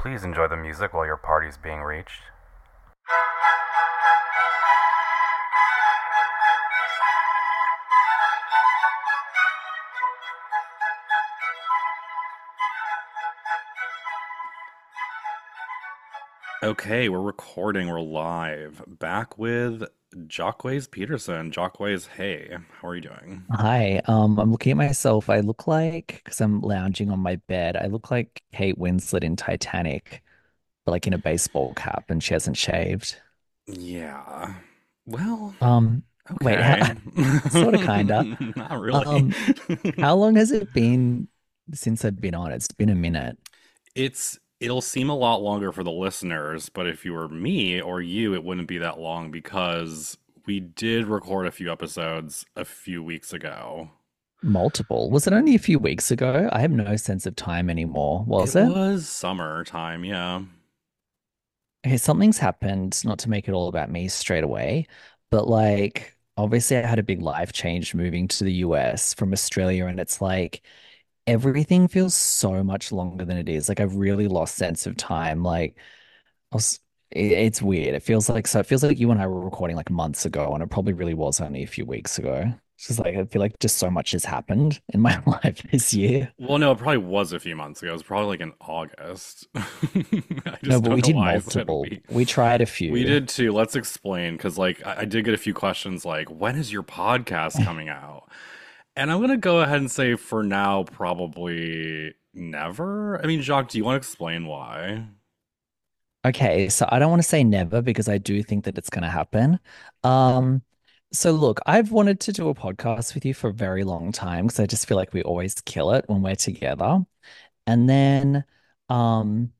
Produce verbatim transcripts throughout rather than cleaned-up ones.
Please enjoy the music while your party's being reached. Okay, we're recording. We're live. Back with Jacques Peterson. Jacques, hey, how are you doing? Hi, um, I'm looking at myself. I look like, because I'm lounging on my bed, I look like Kate Winslet in Titanic, but like in a baseball cap and she hasn't shaved. Yeah. Well, Um, wait, how, okay. sort of, kinda. Not really. Um, how long has it been since I've been on? It's been a minute. It's it'll seem a lot longer for the listeners, but if you were me or you, it wouldn't be that long because we did record a few episodes a few weeks ago. Multiple. Was it only a few weeks ago? I have no sense of time anymore. Was It it? was summertime, yeah. Okay, something's happened, not to make it all about me straight away, but like obviously I had a big life change moving to the U S from Australia, and it's like everything feels so much longer than it is. Like I've really lost sense of time. Like I was, it, it's weird. It feels like so. It feels like you and I were recording like months ago, and it probably really was only a few weeks ago. It's just like I feel like just so much has happened in my life this year. Well, no, it probably was a few months ago. It was probably like in August. I No, just but don't we know did why I said multiple. we. We tried a We few. did too. Let's explain because, like, I, I did get a few questions like, when is your podcast coming out? And I'm gonna go ahead and say for now, probably never. I mean, Jacques, do you want to explain why? Okay, so I don't want to say never because I do think that it's going to happen. Um, so look, I've wanted to do a podcast with you for a very long time because I just feel like we always kill it when we're together. And then, um,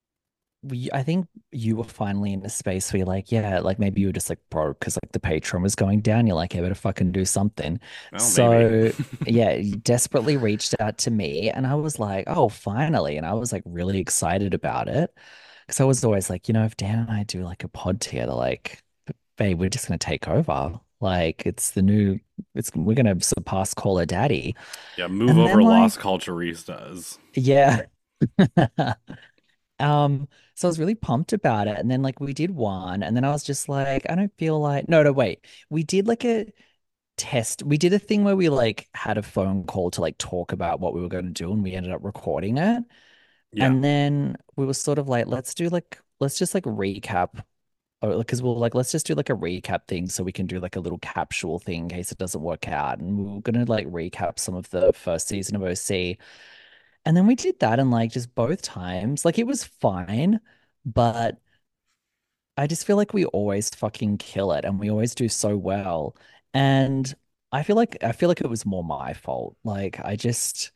we, I think you were finally in a space where you're like, yeah, like maybe you were just like broke because like the Patreon was going down. You're like, I better fucking do something. Well, maybe. So yeah, you desperately reached out to me, and I was like, oh, finally. And I was like really excited about it. Because I was always like, you know, if Dan and I do like a pod together, like, babe, we're just gonna take over. Like it's the new, it's we're gonna surpass Call Her Daddy. Yeah, move And over then Las like, Culturistas. yeah. Um, so I was really pumped about it. And then like we did one, and then I was just like, I don't feel like no, no, wait. We did like a test. We did a thing where we like had a phone call to like talk about what we were going to do, and we ended up recording it. Yeah. And then we were sort of like, let's do like let's just like recap. Or because we'll like let's just do like a recap thing so we can do like a little capsule thing in case it doesn't work out. And we were gonna like recap some of the first season of O C. And then we did that, and like just both times, like it was fine, but I just feel like we always fucking kill it and we always do so well. And I feel like I feel like it was more my fault. Like I just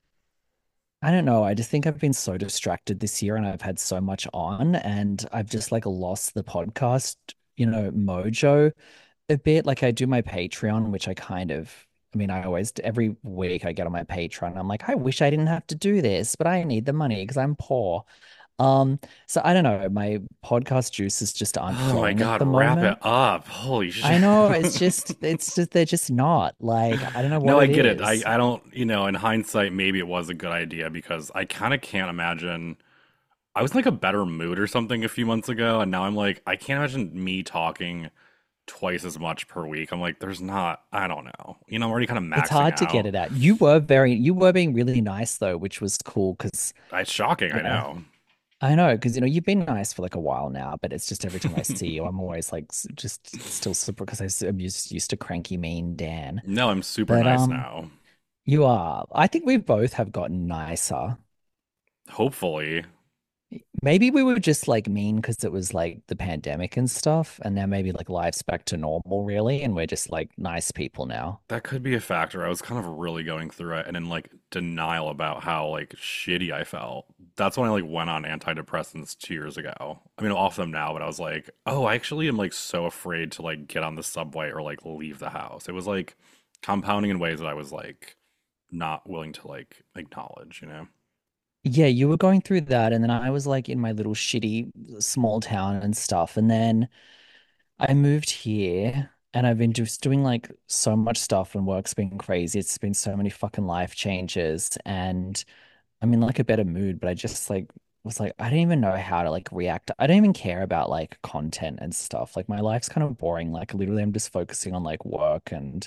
I don't know. I just think I've been so distracted this year and I've had so much on, and I've just like lost the podcast, you know, mojo a bit. Like I do my Patreon, which I kind of I mean, I always every week I get on my Patreon. I'm like, I wish I didn't have to do this, but I need the money because I'm poor. Um, so I don't know. My podcast juices just aren't Oh my flowing at God, the wrap it moment. up. Holy shit. I know it's just it's just they're just not like I don't know No, what I it get it. I, is. I don't, you know, in hindsight, maybe it was a good idea because I kind of can't imagine. I was in like a better mood or something a few months ago, and now I'm like, I can't imagine me talking twice as much per week. I'm like, there's not, I don't know. You know, I'm already kind of It's maxing hard to get out. it out. You were very you were being really nice though, which was cool because It's shocking, I yeah. know. I know, because you know you've been nice for like a while now, but it's just every time I see you, I'm always like s- just still super because I s- I'm used used to cranky mean Dan. No, I'm super But nice um, now. you are. I think we both have gotten nicer. Hopefully. Maybe we were just like mean because it was like the pandemic and stuff, and now maybe like life's back to normal, really, and we're just like nice people now. That could be a factor. I was kind of really going through it and in like denial about how like shitty I felt. That's when I like went on antidepressants two years ago. I mean, I'm off them now, but I was like, oh, I actually am like so afraid to like get on the subway or like leave the house. It was like compounding in ways that I was like not willing to like acknowledge, you know? Yeah, you were going through that, and then I was like in my little shitty small town and stuff, and then I moved here and I've been just doing like so much stuff, and work's been crazy. It's been so many fucking life changes, and I'm in like a better mood, but I just like was like, I don't even know how to like react. I don't even care about like content and stuff. Like my life's kind of boring. Like literally I'm just focusing on like work and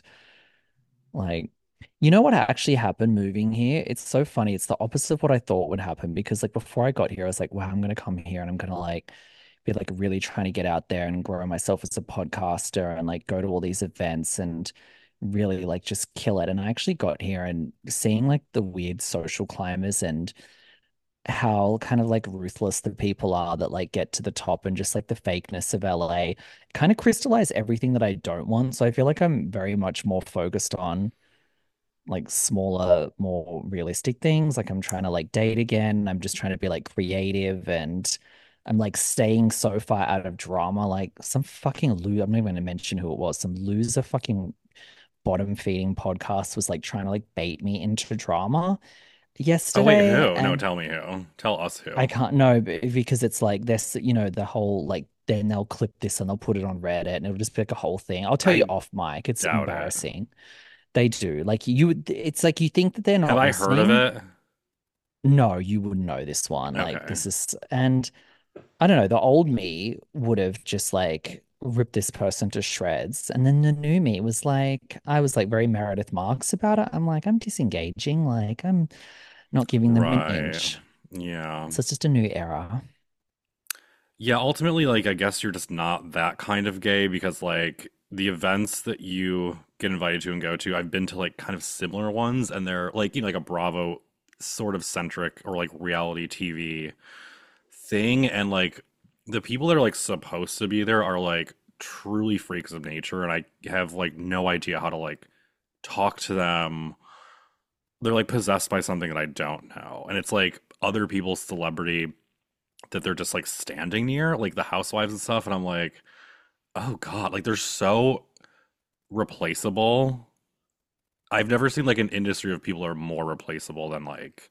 like, you know what actually happened moving here? It's so funny. It's the opposite of what I thought would happen because like before I got here, I was like, wow, I'm gonna come here and I'm gonna like be like really trying to get out there and grow myself as a podcaster and like go to all these events and really like just kill it. And I actually got here and seeing like the weird social climbers and how kind of like ruthless the people are that like get to the top and just like the fakeness of L A kind of crystallize everything that I don't want. So I feel like I'm very much more focused on like smaller, more realistic things. Like I'm trying to like date again. I'm just trying to be like creative and I'm like staying so far out of drama. Like some fucking loser, I'm not even going to mention who it was. Some loser fucking bottom feeding podcast was like trying to like bait me into drama Oh wait, yesterday. who? No, And tell me who. Tell us I who. can't know because it's like this, you know, the whole like then they'll clip this and they'll put it on Reddit and it'll just be like a whole thing. I'll tell you I off mic. It's doubt it. embarrassing. They do. Like you would, it's like you think that they're Have not I heard of listening. it? No, you wouldn't know this one. Like Okay. this is, and I don't know, the old me would have just like ripped this person to shreds. And then the new me was like, I was like very Meredith Marks about it. I'm like, I'm disengaging. Like I'm not giving them an Right. inch. Yeah. So it's just a new era. Yeah, ultimately, like, I guess you're just not that kind of gay because, like, the events that you get invited to and go to, I've been to, like, kind of similar ones, and they're, like, you know, like a Bravo sort of centric or, like, reality T V thing. And, like, the people that are, like, supposed to be there are, like, truly freaks of nature, and I have, like, no idea how to, like, talk to them. They're, like, possessed by something that I don't know. And it's, like, other people's celebrity that they're just like standing near, like the housewives and stuff, and I'm like, oh God, like they're so replaceable. I've never seen like an industry of people that are more replaceable than like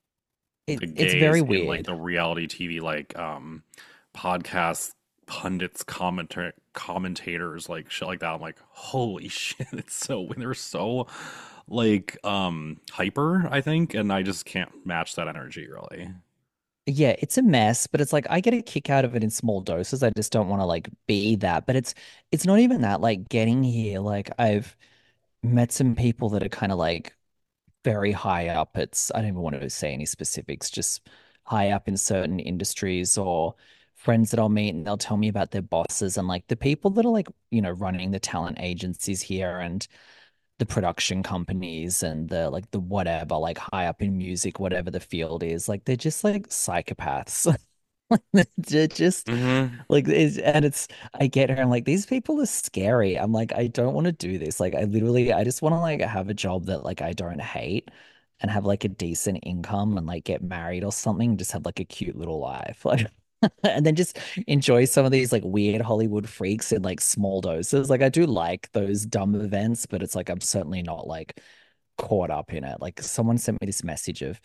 It the it's very gays in like weird. the reality T V, like um podcasts, pundits, commenter commentators, like shit like that. I'm like, holy shit, it's so they're so like um hyper, I think, and I just can't match that energy really. Yeah, it's a mess, but it's like I get a kick out of it in small doses. I just don't want to like be that. But it's it's not even that like getting here. Like I've met some people that are kind of like very high up. It's I don't even want to say any specifics, just high up in certain industries or friends that I'll meet and they'll tell me about their bosses and like the people that are like, you know, running the talent agencies here and the production companies and the like the whatever, like high up in music, whatever the field is, like they're just like psychopaths. They're just Hmm. like it's, and it's I get her and like these people are scary. I'm like, I don't want to do this. Like I literally I just want to like have a job that like I don't hate and have like a decent income and like get married or something, just have like a cute little life. Like and then just enjoy some of these like weird Hollywood freaks in like small doses. Like I do like those dumb events, but it's like I'm certainly not like caught up in it. Like someone sent me this message of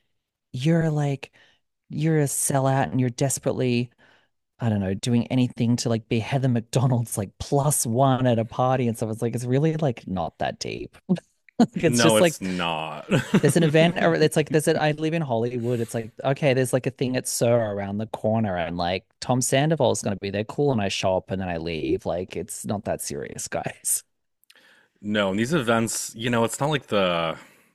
you're like you're a sellout and you're desperately, I don't know, doing anything to like be Heather McDonald's like plus one at a party and stuff. It's like it's really like not that deep. Like it's No, just like it's not. there's an event or it's like there's an I live in Hollywood. It's like, okay, there's like a thing at Sir around the corner and like Tom Sandoval's gonna be there. Cool. And I show up and then I leave. Like it's not that serious, guys. No, and these events, you know, it's not like the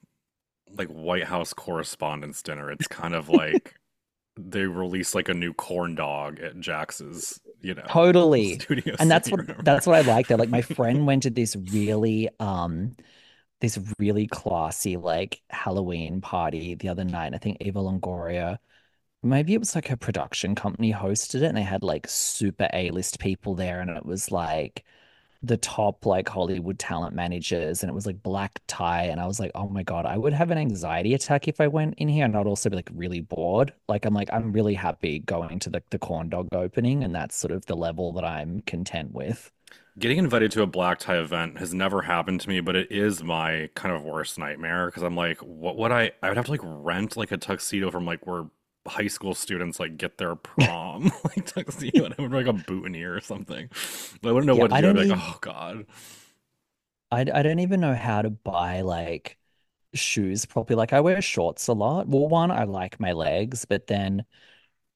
like White House Correspondents' Dinner. It's kind of like they release like a new corn dog at Jax's, you know, Totally. Studio And that's City what or whatever. that's what I like there. Like my friend went to this really um this really classy like Halloween party the other night. I think Eva Longoria, maybe it was like her production company hosted it and they had like super A-list people there and it was like the top like Hollywood talent managers and it was like black tie and I was like, oh my God, I would have an anxiety attack if I went in here and I'd also be like really bored. Like I'm like, I'm really happy going to the, the corn dog opening and that's sort of the level that I'm content with. Getting invited to a black tie event has never happened to me, but it is my kind of worst nightmare because I'm like, what would I? I would have to like rent like a tuxedo from like where high school students like get their prom like tuxedo, and I would wear, like a boutonniere or something. But I wouldn't know Yeah, what to I do. I'd don't be like, even oh God. I, I don't even know how to buy like shoes properly. Like I wear shorts a lot. Well, one, I like my legs, but then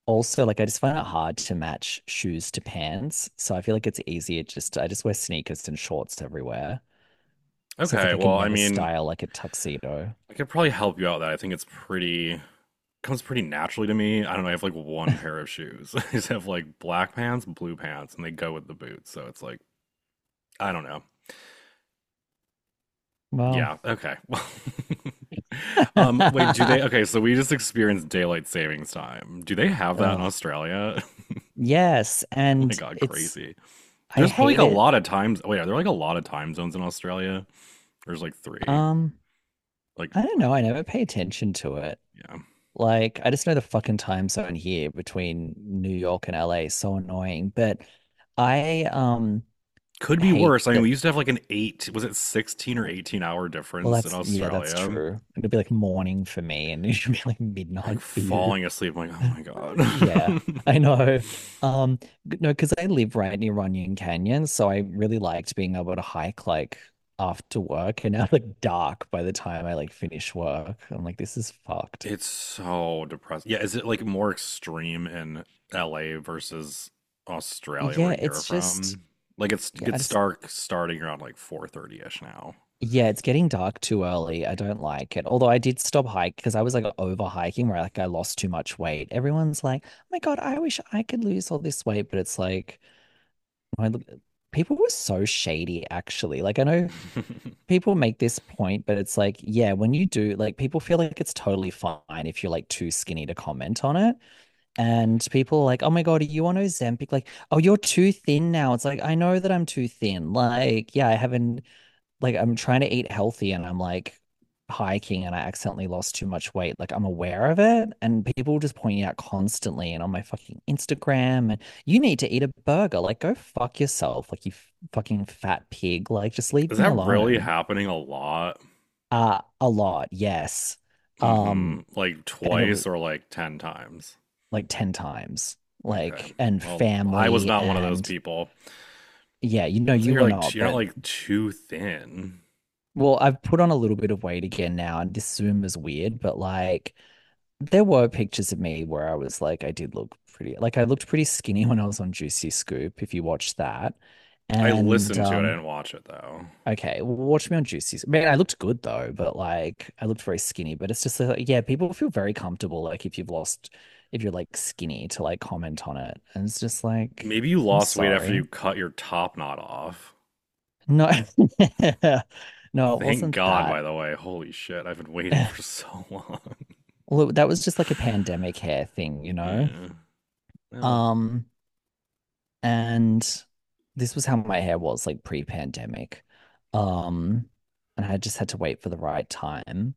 also like I just find it hard to match shoes to pants. So I feel like it's easier just I just wear sneakers and shorts everywhere. So it's like Okay, I can well, I never mean, style like a tuxedo. I could probably help you out with that. I think it's pretty comes pretty naturally to me. I don't know, I have like one pair of shoes. I just have like black pants, blue pants, and they go with the boots. So it's like I don't know. Well, Yeah, okay. Well, um, wait, do they okay, so we just experienced daylight savings time. Do they have that in ugh. Australia? Yes, Oh my and God, it's crazy. I There's probably like hate a it. lot of times. Wait, are there like a lot of time zones in Australia? There's like three. Um, Like, I don't know. I never pay attention to it. yeah. Like, I just know the fucking time zone here between New York and L A is so annoying. But I um Could be hate worse. I mean, that. we used to have like an eight, was it sixteen or eighteen hour Well, difference in that's yeah, that's Australia? true. It'd be like morning for me, and it should be like Like midnight for you. falling asleep. I'm like, oh my Yeah, God. I know. Um, g- no, because I live right near Runyon Canyon, so I really liked being able to hike like after work, and now like dark by the time I like finish work. I'm like, this is fucked. It's so depressing. Yeah, is it like more extreme in L A versus Australia where Yeah, you're it's just from? Like it's yeah, I gets just dark starting around like four thirty-ish now. yeah, it's getting dark too early. I don't like it. Although I did stop hike because I was like over hiking where like I lost too much weight. Everyone's like, "Oh my God, I wish I could lose all this weight," but it's like I look, people were so shady actually. Like I know people make this point, but it's like, yeah, when you do, like people feel like it's totally fine if you're like too skinny to comment on it. And people are like, oh my God, are you on Ozempic? Like, oh, you're too thin now. It's like, I know that I'm too thin. Like, yeah, I haven't like I'm trying to eat healthy and I'm like hiking and I accidentally lost too much weight. Like I'm aware of it and people just pointing out constantly and on my fucking Instagram and you need to eat a burger. Like go fuck yourself. Like you f- fucking fat pig. Like just leave Is me that really alone. happening a lot? Uh a lot, yes. Hmm. Um Like and it was twice or like ten times? like ten times. Okay. Like and Well, I was family not one of those and people. yeah, you know So you you're were like not, you're not but like too thin. well, I've put on a little bit of weight again now, and this Zoom is weird, but like there were pictures of me where I was like, I did look pretty, like I looked pretty skinny when I was on Juicy Scoop, if you watched that. I And listened to it. I um, didn't watch it though. okay, well, watch me on Juicy. Man, I looked good though, but like I looked very skinny. But it's just like, yeah, people feel very comfortable, like if you've lost, if you're like skinny, to like comment on it, and it's just like, Maybe you I'm lost weight after sorry, you cut your top knot off. no, no, it Thank wasn't God, that. by the way. Holy shit, I've been waiting for so long. Well, that was just like a pandemic hair thing, you know. Yeah. Well, Um. And this was how my hair was like pre-pandemic. Um, and I just had to wait for the right time.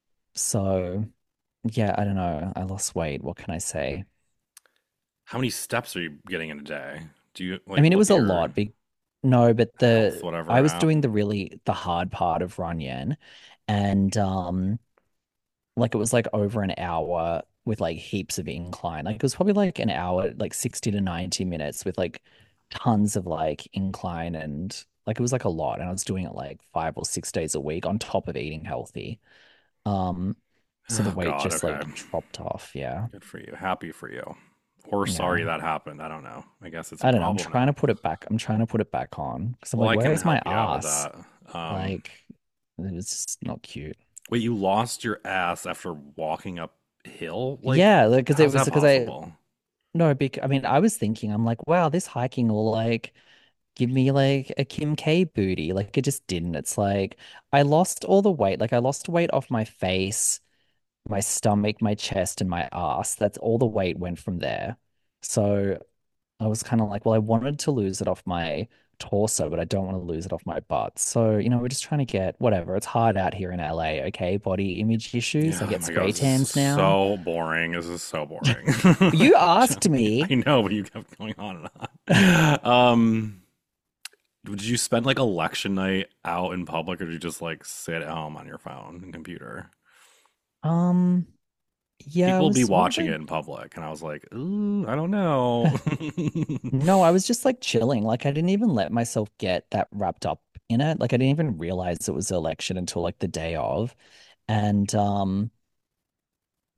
So yeah, I don't know. I lost weight. What can I say? how many steps are you getting in a day? Do you I like mean, it look was at a your lot. Big no, but health the I whatever was app? doing the really the hard part of Runyon, and um, like it was like over an hour with like heaps of incline. Like it was probably like an hour, like sixty to ninety minutes with like tons of like incline and like it was like a lot. And I was doing it like five or six days a week on top of eating healthy. Um, so the Oh weight God, just okay. like dropped off. Yeah. Good for you. Happy for you. Or sorry Yeah. that happened. I don't know. I guess it's a I don't know. I'm problem trying to now. put it back. I'm trying to put it back on because I'm Well, like, I can where's my help you out with ass? that. Um, Like, it's just not cute. wait, you lost your ass after walking uphill? Like, Yeah, because it how's was that because I possible? no, bec I mean, I was thinking, I'm like, wow, this hiking will like give me like a Kim K booty. Like it just didn't. It's like I lost all the weight. Like I lost weight off my face, my stomach, my chest, and my ass. That's all the weight went from there. So I was kind of like, well, I wanted to lose it off my torso, but I don't want to lose it off my butt. So, you know, we're just trying to get whatever. It's hard out here in L A, okay? Body image issues. I Yeah, oh get my God, spray this is tans now. so boring. This is so boring. You asked me. I know, but you kept going on and on. Um, did you spend like election night out in public, or did you just like sit at home on your phone and computer? Um, yeah, I People be was, what watching did it I in public, and I was like, ooh, I don't know. No, I was just like chilling. Like I didn't even let myself get that wrapped up in it. Like I didn't even realize it was the election until like the day of. And um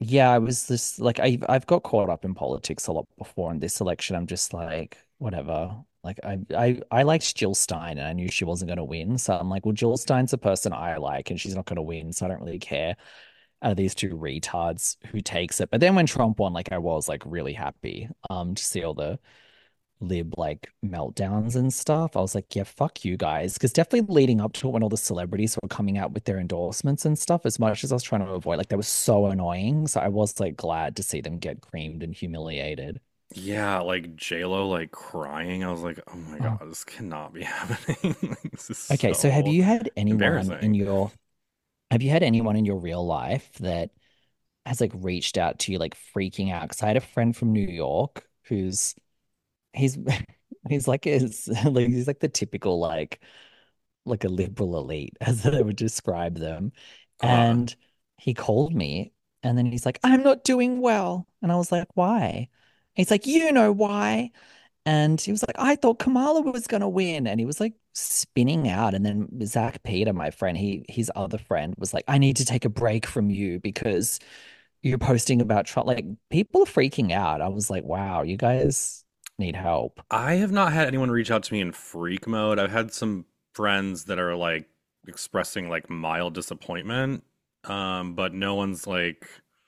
Yeah, I was just like I've I've got caught up in politics a lot before, and this election I'm just like whatever. Like I I I liked Jill Stein and I knew she wasn't going to win, so I'm like, well, Jill Stein's a person I like, and she's not going to win, so I don't really care out of these two retards who takes it. But then when Trump won, like I was like really happy um to see all the lib like meltdowns and stuff. I was like, yeah, fuck you guys. Because definitely leading up to it when all the celebrities were coming out with their endorsements and stuff, as much as I was trying to avoid, like they were so annoying. So I was like glad to see them get creamed and humiliated. Yeah, like J-Lo like crying. I was like, oh my God, Oh. this cannot be happening. Like, this is Okay, so have so you had anyone in embarrassing. your have you had anyone in your real life that has like reached out to you like freaking out? Because I had a friend from New York who's he's he's like is like he's like the typical like like a liberal elite, as I would describe them. Uh, And he called me and then he's like, I'm not doing well. And I was like, why? He's like, you know why? And he was like, I thought Kamala was gonna win. And he was like spinning out. And then Zach Peter, my friend, he his other friend was like, I need to take a break from you because you're posting about Trump. Like people are freaking out. I was like, wow, you guys need help. I have not had anyone reach out to me in freak mode. I've had some friends that are like expressing like mild disappointment, um, but no one's like,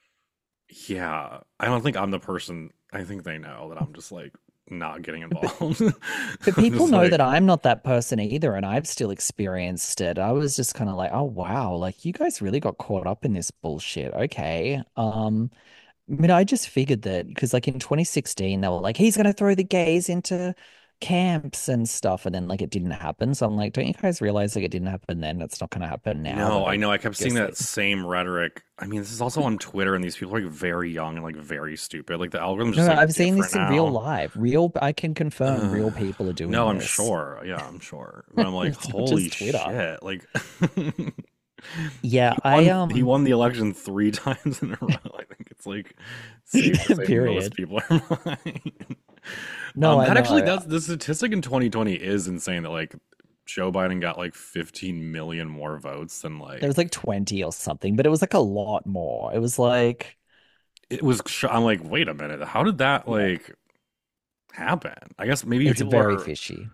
yeah, I don't think I'm the person. I think they know that I'm just like not getting involved. But I'm people just know like, that I'm not that person either, and I've still experienced it. I was just kind of like, oh wow, like you guys really got caught up in this bullshit. Okay. Um, I mean, I just figured that because like in twenty sixteen, they were like, he's gonna throw the gays into camps and stuff, and then like it didn't happen. So I'm like, don't you guys realize like it didn't happen then? It's not gonna happen now, no, but I I know. I kept seeing guess that they same rhetoric. I mean, this is also on Twitter, and these people are like very young and like very stupid. Like the algorithm's no, just no, like I've seen different this in real now. life. Real, I can confirm Uh, real people are doing no, I'm this. sure. Yeah, I'm sure. But I'm like, It's not holy just Twitter. shit. Like Yeah, he I won he um won the election three times in a row. I think it's like safe to say most period. people are mine. No, Um, I that actually know. that's the statistic in twenty twenty is insane that like Joe Biden got like fifteen million more votes than There was like like twenty or something, but it was like a lot more. It was like, it was. sh- I'm like, wait a minute, how did that yeah, like happen? I guess maybe it's people very are fishy.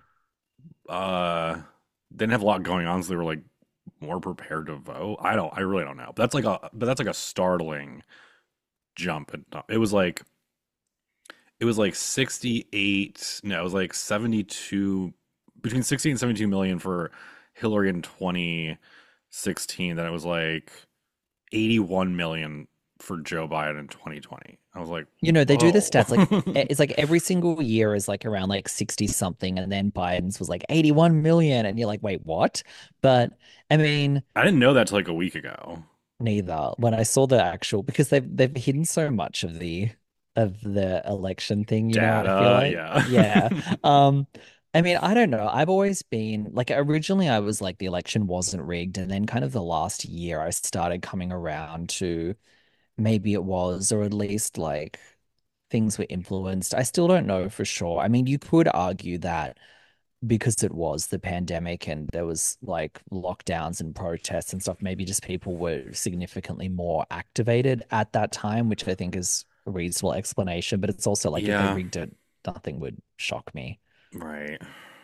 uh didn't have a lot going on, so they were like more prepared to vote. I don't. I really don't know. But that's like a. But that's like a startling jump. And it was like it was like sixty-eight. No, it was like seventy-two between sixty and seventy-two million for Hillary in twenty sixteen. Then it was like eighty-one million for Joe Biden in twenty twenty. I was like, You know, they do the whoa. stats like e- it's like every single year is like around like sixty something, and then Biden's was like eighty-one million, and you're like, wait, what? But I mean, I didn't know that till like a week ago. neither. When I saw the actual, because they've they've hidden so much of the of the election thing, you know, I feel Data, like. yeah. Yeah. Um, I mean, I don't know. I've always been like originally I was like the election wasn't rigged, and then kind of the last year I started coming around to maybe it was, or at least like things were influenced. I still don't know for sure. I mean, you could argue that because it was the pandemic and there was like lockdowns and protests and stuff, maybe just people were significantly more activated at that time, which I think is a reasonable explanation. But it's also like if they Yeah, rigged it, nothing would shock me. right.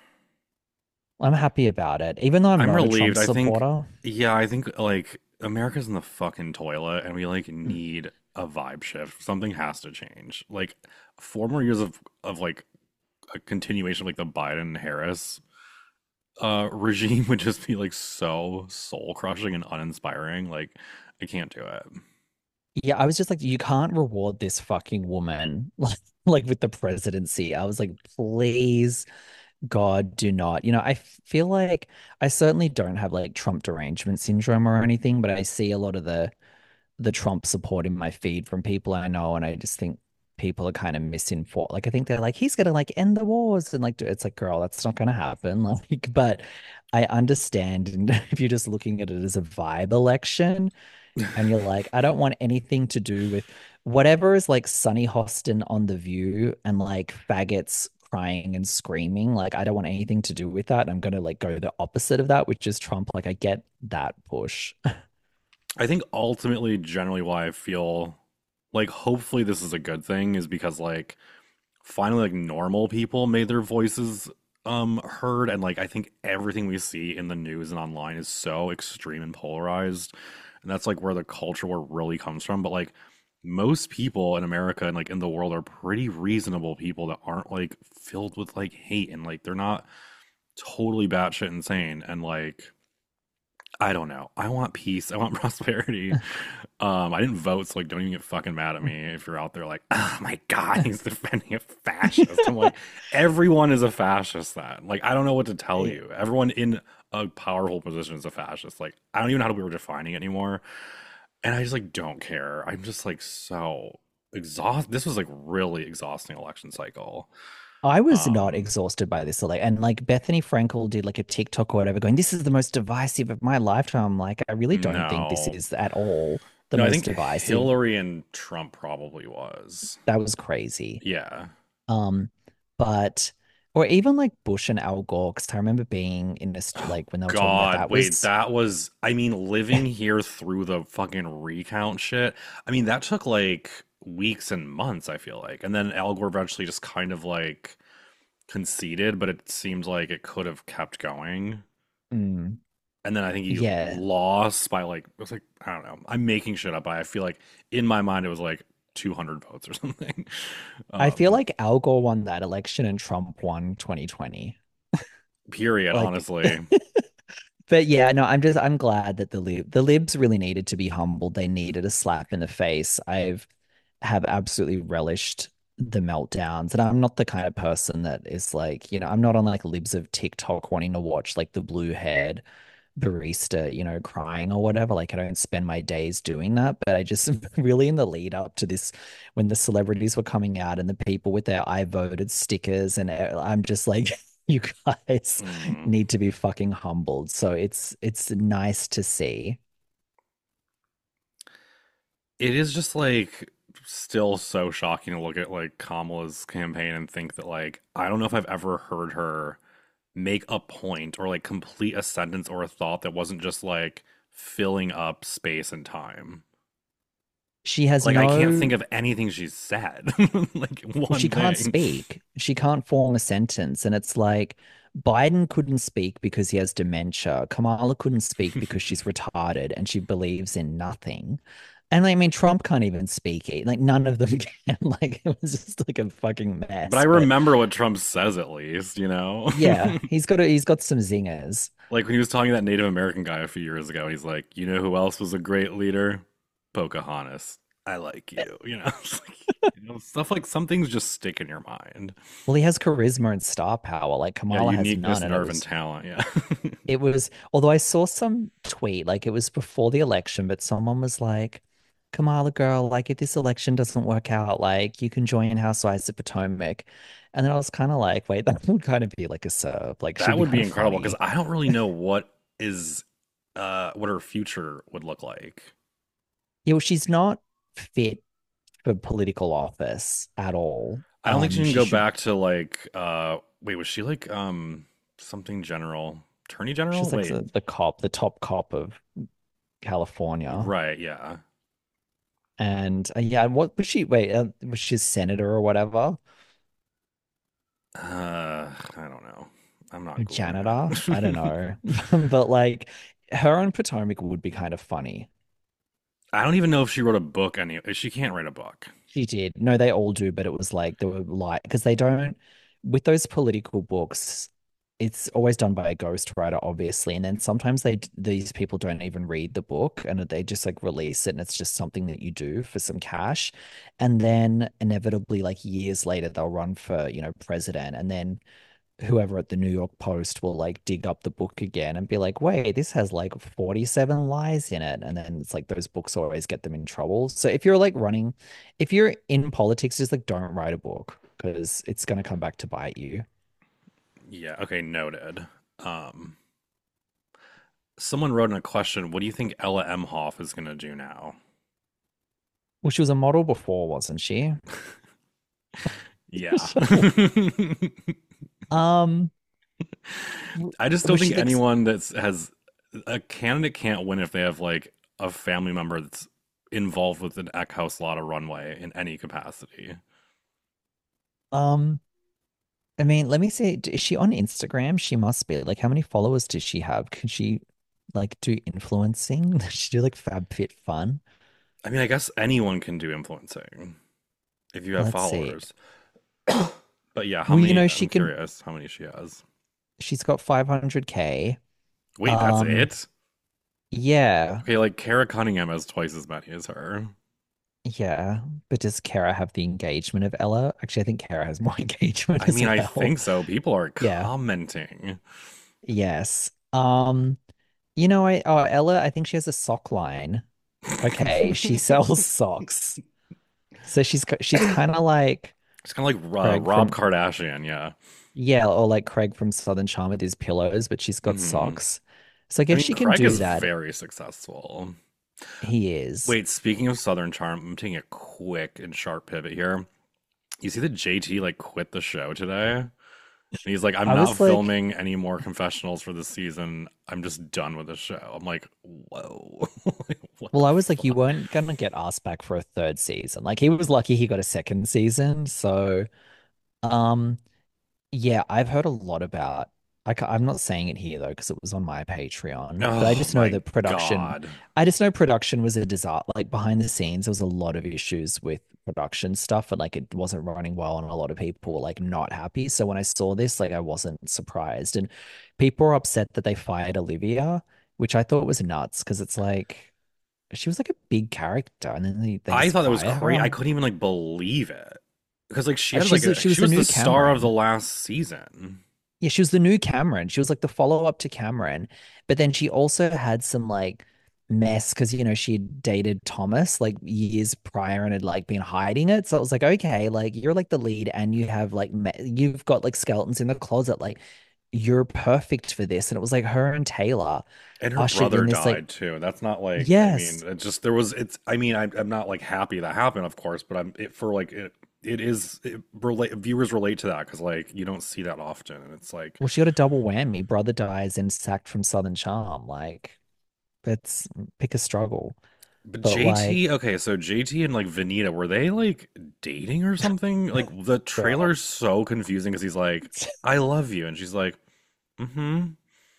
I'm happy about it, even though I'm I'm not a Trump relieved. I think, supporter. yeah, I think like America's in the fucking toilet and we like Mm. need a vibe shift. Something has to change. Like four more years of of like a continuation of like the Biden Harris uh regime would just be like so soul crushing and uninspiring. Like I can't do it. Yeah, I was just like, you can't reward this fucking woman like, like with the presidency. I was like, please, God, do not. You know, I feel like I certainly don't have like Trump derangement syndrome or anything, but I see a lot of the the Trump support in my feed from people I know, and I just think people are kind of misinformed. Like, I think they're like, he's gonna like end the wars, and like, it's like, girl, that's not gonna happen. Like, but I understand, and if you're just looking at it as a vibe election, and you're like, I don't want anything to do with whatever is like Sunny Hostin on The View and like faggots crying and screaming. Like, I don't want anything to do with that. I'm gonna like go the opposite of that, which is Trump. Like, I get that push. I think ultimately generally why I feel like hopefully this is a good thing, is because like finally like normal people made their voices um heard, and like I think everything we see in the news and online is so extreme and polarized, and that's like where the culture war really comes from. But like most people in America and like in the world are pretty reasonable people that aren't like filled with like hate, and like they're not totally batshit insane. And like I don't know. I want peace. I want prosperity. Um, I didn't vote, so like, don't even get fucking mad at me if you're out there like, oh my god, he's defending a fascist. I'm like, everyone is a fascist. That like, I don't know what to tell you. Everyone in a powerful position is a fascist. Like, I don't even know how we were defining it anymore, and I just like don't care. I'm just like so exhausted. This was like really exhausting election cycle. I was not Um, exhausted by this. Like, and like Bethany Frankel did like a TikTok or whatever going, this is the most divisive of my lifetime. Like, I really don't think this no, is at all the no, I most think divisive. Hillary and Trump probably was. That was crazy. Yeah. Um, but or even like Bush and Al Gore, because I remember being in this Oh like when they were talking about God, that wait, was that was, I mean, living here through the fucking recount shit. I mean, that took like weeks and months, I feel like. And then Al Gore eventually just kind of like conceded, but it seems like it could have kept going. mm, And then I think he yeah. lost by like, it was like, I don't know. I'm making shit up, but I feel like in my mind it was like two hundred votes or something. I feel Um, like Al Gore won that election and Trump won twenty twenty. period, Like honestly. but yeah, no, I'm just I'm glad that the lib the libs really needed to be humbled. They needed a slap in the face. I've have absolutely relished the meltdowns, and I'm not the kind of person that is like, you know, I'm not on like libs of TikTok wanting to watch like the blue haired barista, you know, crying or whatever. Like I don't spend my days doing that, but I just really in the lead up to this, when the celebrities were coming out and the people with their I voted stickers, and uh, I'm just like, you guys Mm. need to be fucking humbled. So it's it's nice to see. It is just like still so shocking to look at like Kamala's campaign and think that like I don't know if I've ever heard her make a point or like complete a sentence or a thought that wasn't just like filling up space and time. She has Like I can't no think of anything she's said. Like Well, one she can't thing. speak. She can't form a sentence. And it's like Biden couldn't speak because he has dementia. Kamala couldn't speak because she's retarded and she believes in nothing. And I mean, Trump can't even speak. e- Like, none of them can. Like, it was just like a fucking But I mess. But remember what Trump says at least, you know? yeah, he's got a, he's got some zingers. Like when he was talking to that Native American guy a few years ago, he's like, you know who else was a great leader? Pocahontas. I like you. You know, it's like, you know, stuff like some things just stick in your mind. Well, he has charisma and star power. Like Yeah, Kamala has none. uniqueness, And it nerve, and was talent. Yeah. It was, although I saw some tweet, like it was before the election, but someone was like, Kamala girl, like if this election doesn't work out, like you can join Housewives of Potomac. And then I was kind of like, wait, that would kind of be like a serve. Like she'd That be would be kind of incredible because funny. I don't really know what is uh what her future would look like. Yeah, well, she's not fit for political office at all. I don't think she Um, can she go should, back to like uh wait, was she like um something general? Attorney General? she's like Wait. the, the cop, the top cop of California. Right, yeah. And uh, yeah, what was she? Wait, uh, was she a senator or whatever? Uh I don't know. I'm A not Googling janitor? I don't that. know. But like her on Potomac would be kind of funny. I don't even know if she wrote a book any she can't write a book. She did. No, they all do, but it was like they were like because they don't with those political books, it's always done by a ghostwriter, obviously. And then sometimes they these people don't even read the book and they just like release it and it's just something that you do for some cash. And then inevitably, like years later, they'll run for, you know, president. And then whoever at the New York Post will like dig up the book again and be like, wait, this has like forty-seven lies in it. And then it's like those books always get them in trouble. So if you're like running, if you're in politics, just like don't write a book because it's going to come back to bite you. Yeah, okay, noted. Um someone wrote in a question, what do you think Ella Emhoff is gonna do now? Well, she was a model before, wasn't she? Yeah. So, um, I just don't was think she like, anyone that's has a candidate can't win if they have like a family member that's involved with an Echo Slaughter runway in any capacity. Um, I mean, let me see. d- Is she on Instagram? She must be. Like, how many followers does she have? Can she like do influencing? Does she do like FabFitFun? I mean, I guess anyone can do influencing if you have Let's see. followers. But yeah, how Well, you many? know, she I'm can. curious how many she has. She's got five hundred k. Wait, that's Um, it? yeah, Okay, like Kara Cunningham has twice as many as her. yeah. But does Kara have the engagement of Ella? Actually, I think Kara has more engagement I as mean, I well. think so. People are Yeah. commenting. Yes. Um, you know, I oh Ella, I think she has a sock line. Okay, she sells socks. So she's ki- she's kind of like It's kind of like uh, Craig Rob from Kardashian, yeah. yeah, or like Craig from Southern Charm with his pillows, but she's got hmm socks. So I I guess mean, she can Craig do is that. very successful. He is. Wait, speaking of Southern Charm, I'm taking a quick and sharp pivot here. You see that J T like quit the show today? And he's like, I'm I not was like, filming any more confessionals for this season. I'm just done with the show. I'm like, whoa. Like, what well, the I was like, you fuck? weren't gonna get asked back for a third season. Like he was lucky he got a second season. So, um, yeah, I've heard a lot about. I ca- I'm not saying it here though because it was on my Patreon, but I Oh just know my that production. God. I just know production was a disaster. Like behind the scenes, there was a lot of issues with production stuff, and like it wasn't running well, and a lot of people were like not happy. So when I saw this, like I wasn't surprised, and people were upset that they fired Olivia, which I thought was nuts because it's like she was like a big character, and then they, they I just thought that was fire crazy. I her. couldn't even like believe it. Because like she Uh, had like She's a- a she she was the was the new star of the Cameron. last season. Yeah, she was the new Cameron. She was like the follow-up to Cameron. But then she also had some like mess because you know she had dated Thomas like years prior and had like been hiding it. So it was like, okay, like you're like the lead and you have like me you've got like skeletons in the closet. Like you're perfect for this. And it was like her and Taylor And her ushered brother in this like, died too. That's not like, I mean, yes. it just there was it's I mean, I'm I'm not like happy that happened, of course, but I'm it for like it it is it relate viewers relate to that because like you don't see that often and it's like Well, she got a double whammy. Brother dies and sacked from Southern Charm. Like, that's pick a struggle. but But J T, like, okay, so J T and like Vanita, were they like dating or something? Like the girl. trailer's so confusing because he's like, I love you, and she's like, mm-hmm.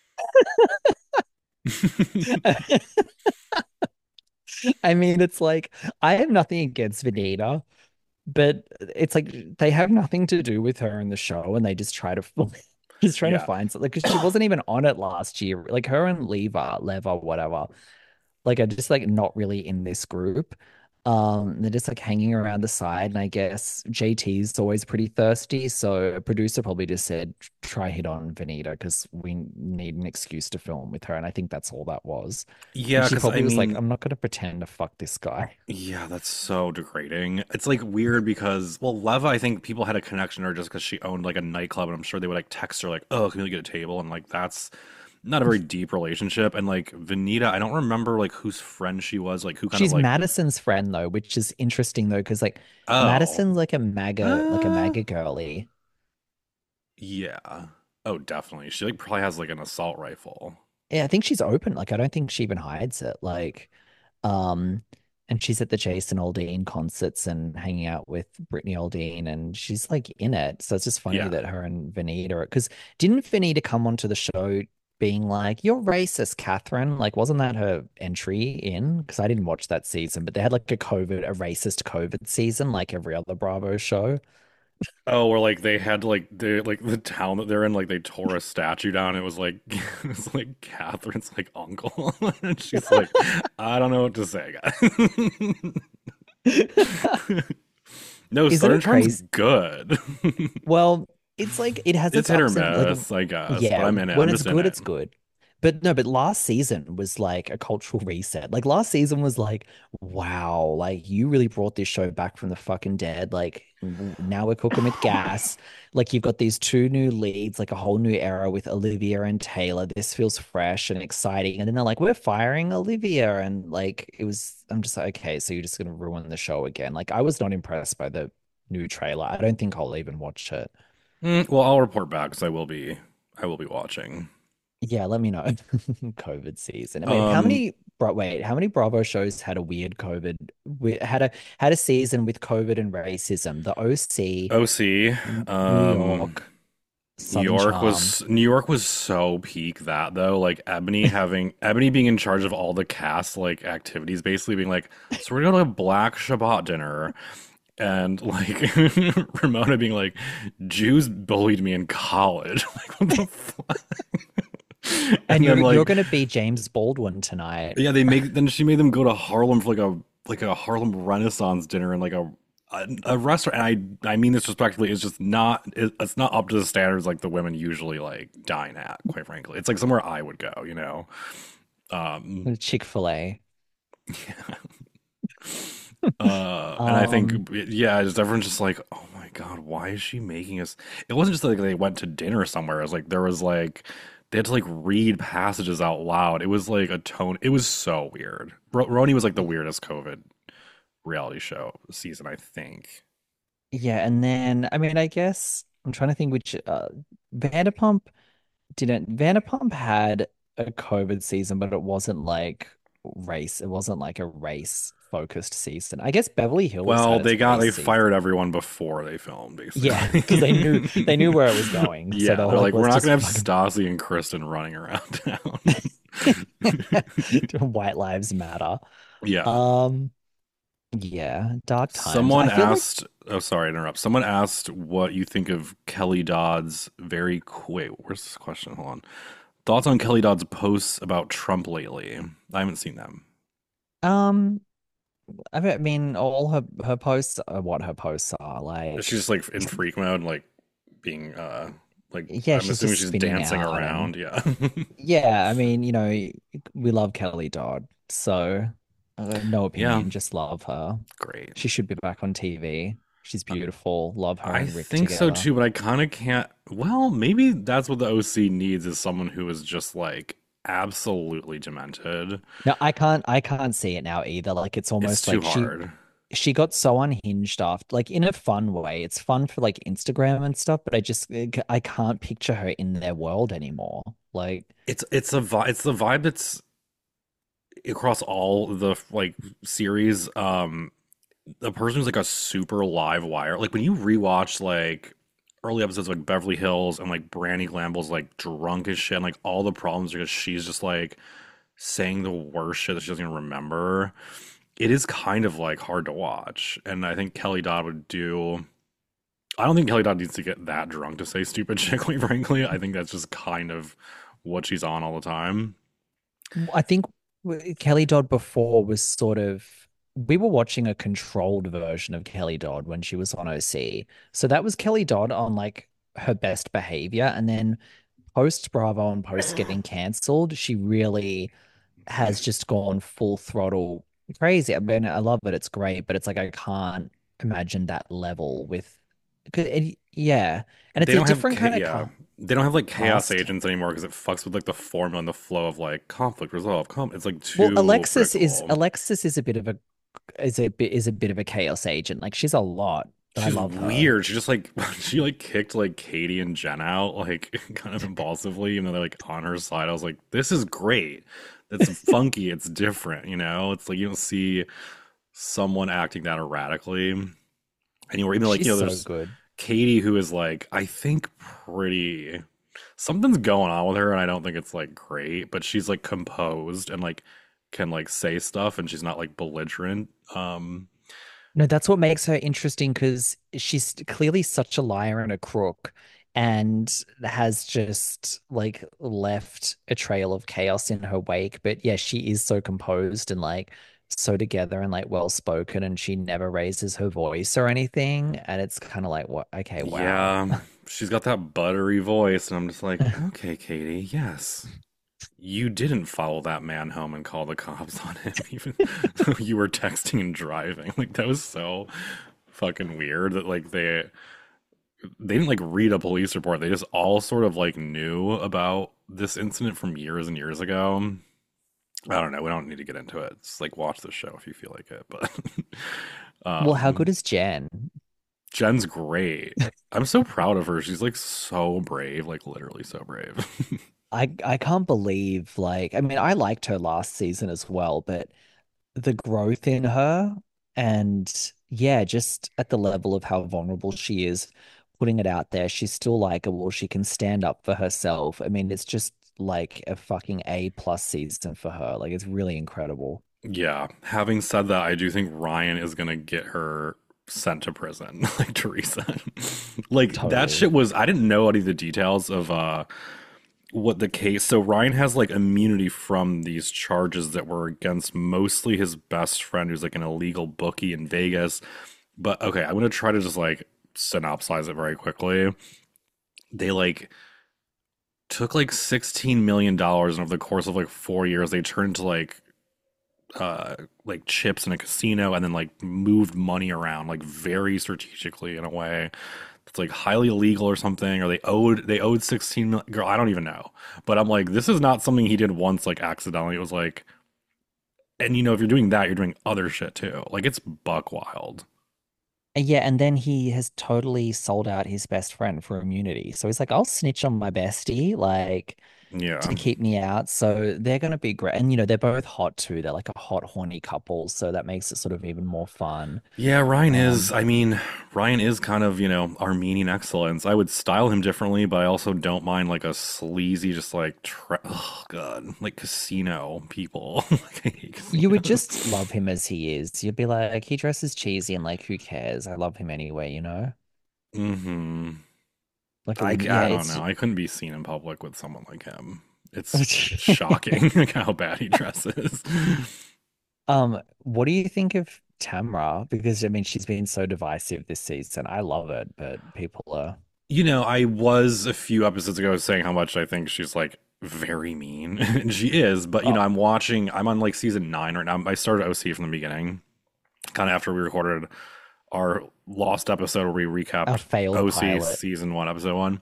I mean, it's like I have nothing against Venita, but it's like they have nothing to do with her in the show, and they just try to just trying to Yeah. find something because she wasn't even on it last year. Like her and Leva, Leva, whatever. Like are just like not really in this group. Um, they're just like hanging around the side, and I guess J T's always pretty thirsty, so a producer probably just said try hit on Venita because we need an excuse to film with her, and I think that's all that was. And Yeah, she because I probably was like, mean, I'm not gonna pretend to fuck this guy. yeah, that's so degrading. It's like weird because, well, Leva, I think people had a connection to her just because she owned like a nightclub, and I'm sure they would like text her like, "Oh, can we get a table?" And like that's not a very deep relationship. And like Vanita, I don't remember like whose friend she was, like who kind of She's like, Madison's friend though, which is interesting though, because like oh, Madison's like a MAGA, like a uh, MAGA girly. yeah, oh, definitely. She like probably has like an assault rifle. Yeah, I think she's open. Like I don't think she even hides it. Like, um, and she's at the Jason Aldean concerts and hanging out with Brittany Aldean, and she's like in it. So it's just funny Yeah. that her and Vanita, because didn't Vanita come onto the show being like, "You're racist, Catherine"? Like, wasn't that her entry in? Because I didn't watch that season, but they had like a COVID, a racist COVID season, like every other Bravo show. Oh, or like they had to like they like the town that they're in, like they tore a statue down. It was like it was like Catherine's like uncle, and she's like, I don't know what to say, guys. No, Isn't Southern it Charm's crazy? good. Well, it's like it has It's its hit or ups and like miss, I guess, but yeah, I'm in it. when I'm it's just in good, it. it's good. But no, but last season was like a cultural reset. Like last season was like, wow, like you really brought this show back from the fucking dead. Like w- now we're cooking with gas. Like you've got these two new leads, like a whole new era with Olivia and Taylor. This feels fresh and exciting. And then they're like, we're firing Olivia. And like it was, I'm just like, okay, so you're just gonna ruin the show again. Like I was not impressed by the new trailer. I don't think I'll even watch it. Mm, well, I'll report back because I will be I will be watching. Yeah, let me know. COVID season. I mean, how Um, many? bro wait, how many Bravo shows had a weird COVID we had a had a season with COVID and racism? The O C, O C, New um, York, New Southern York Charm. was New York was so peak that though, like Ebony having Ebony being in charge of all the cast like activities, basically being like, so we're gonna go to a Black Shabbat dinner, and like Ramona being like, Jews bullied me in college. Like what the fuck? And And you're then you're like gonna be James Baldwin tonight. yeah, they make then she made them go to Harlem for like a like a Harlem Renaissance dinner and like a a, a restaurant. And I I mean this respectfully, it's just not it, it's not up to the standards like the women usually like dine at. Quite frankly, it's like somewhere I would go. You know, um, Chick-fil-A. uh, and I Um, think yeah, just everyone's just like, oh my God, why is she making us? It wasn't just like they went to dinner somewhere. It was like there was like they had to like read passages out loud. It was like a tone. It was so weird. Ro Roni was like the weirdest COVID reality show season, I think. yeah, and then I mean, I guess I'm trying to think which uh Vanderpump didn't Vanderpump had a COVID season, but it wasn't like race. It wasn't like a race focused season. I guess Beverly Hills Well, had its they got race they season. fired everyone before they filmed, Yeah, because they knew basically. they knew where it was going. So Yeah, they're they're like, like, we're let's not just gonna have fucking Stassi and Kristen running around town. White Lives Matter. Yeah. Um, yeah, dark times. I Someone feel like asked, oh, sorry to interrupt. Someone asked what you think of Kelly Dodd's very quick. Where's this question? Hold on. Thoughts on Kelly Dodd's posts about Trump lately? I haven't seen them. um I mean, I mean, all her her posts are what her posts are like. She's just like in freak mode, like being, uh, like, Yeah, I'm she's assuming just she's spinning dancing out, and around. Yeah. yeah, I mean, you know, we love Kelly Dodd, so uh, no Yeah. opinion, just love her. Great. She should be back on T V. She's beautiful. Love her I and Rick think so together. too, but I kind of can't. Well, maybe that's what the O C needs is someone who is just like absolutely demented. No, I can't. I can't see it now either. Like it's It's almost too like she hard. she got so unhinged after, like in a fun way. It's fun for like Instagram and stuff, but I just I can't picture her in their world anymore. Like. It's it's a vi- it's the vibe that's across all the like series. Um, the person who's like a super live wire. Like when you rewatch like early episodes of, like Beverly Hills and like Brandy Glanville's like drunk as shit, and like all the problems are because she's just like saying the worst shit that she doesn't even remember. It is kind of like hard to watch, and I think Kelly Dodd would do. I don't think Kelly Dodd needs to get that drunk to say stupid shit. Quite frankly, I think that's just kind of what she's on all the time. I think w- Kelly Dodd before was sort of we were watching a controlled version of Kelly Dodd when she was on O C. So that was Kelly Dodd on like her best behavior. And then post Bravo and post getting cancelled, she really has just gone full throttle crazy. I mean, I love it. It's great, but it's like I can't imagine that level with 'cause it, yeah. And it's They a don't have, different cha- kind of yeah, ca they don't have like chaos cast. agents anymore because it fucks with like the formula and the flow of like conflict resolve. Com- it's like Well, too Alexis is predictable. Alexis is a bit of a is a bit is a bit of a chaos agent. Like she's a lot, but I She's love her. weird. She just like she like kicked like Katie and Jen out like kind of impulsively, even though they're like on her side. I was like, this is great. It's funky. It's different. You know, it's like you don't see someone acting that erratically anywhere. Even like She's you know, so there's good. Katie who is like I think pretty. Something's going on with her, and I don't think it's like great. But she's like composed and like can like say stuff, and she's not like belligerent. Um, No, that's what makes her interesting because she's clearly such a liar and a crook and has just like left a trail of chaos in her wake. But yeah, she is so composed and like so together and like well spoken and she never raises her voice or anything. And it's kind of like, what? Okay, wow. Yeah, she's got that buttery voice, and I'm just like, okay, Katie, yes. You didn't follow that man home and call the cops on him, even though you were texting and driving. Like that was so fucking weird that like they they didn't like read a police report. They just all sort of like knew about this incident from years and years ago. I don't know. We don't need to get into it. It's like watch the show if you feel like it. But Well, how um good is Jen? Jen's great. I'm so proud of her. She's like so brave, like literally so brave. I I can't believe like I mean I liked her last season as well, but the growth in her and yeah, just at the level of how vulnerable she is, putting it out there, she's still likable. She can stand up for herself. I mean, it's just like a fucking A plus season for her. Like it's really incredible. Yeah. Having said that, I do think Ryan is gonna get her sent to prison, like Teresa. Like that Totally. shit was I didn't know any of the details of uh what the case. So Ryan has like immunity from these charges that were against mostly his best friend who's like an illegal bookie in Vegas. But okay, I'm gonna try to just like synopsize it very quickly. They like took like sixteen million dollars and over the course of like four years they turned into like uh like chips in a casino and then like moved money around like very strategically in a way that's like highly illegal or something, or they owed they owed sixteen million. Girl, I don't even know. But I'm like, this is not something he did once like accidentally. It was like, and you know, if you're doing that, you're doing other shit too. Like it's buck wild. And yeah, and then he has totally sold out his best friend for immunity. So he's like, I'll snitch on my bestie, like to Yeah. keep me out. So they're gonna be great. And you know, they're both hot too. They're like a hot, horny couple. So that makes it sort of even more fun. Yeah, Ryan is, Um, I mean, Ryan is kind of, you know, Armenian excellence. I would style him differently, but I also don't mind like a sleazy, just like, tra oh God, like casino people. Like, I hate you would casinos. just love him as he is. You'd be like, he dresses cheesy and like, who cares? I love him anyway, you know? hmm Like, I, it, c- yeah, I don't it's know. I couldn't be seen in public with someone like him. It's it's shocking like how bad he dresses. um, what do you think of Tamra? Because I mean, she's been so divisive this season. I love it, but people are You know, I was a few episodes ago saying how much I think she's like very mean, and she is. But you know, oh, I'm watching. I'm on like season nine right now. I started O C from the beginning, kind of after we recorded our lost episode where we a recapped failed O C pilot. season one, episode one.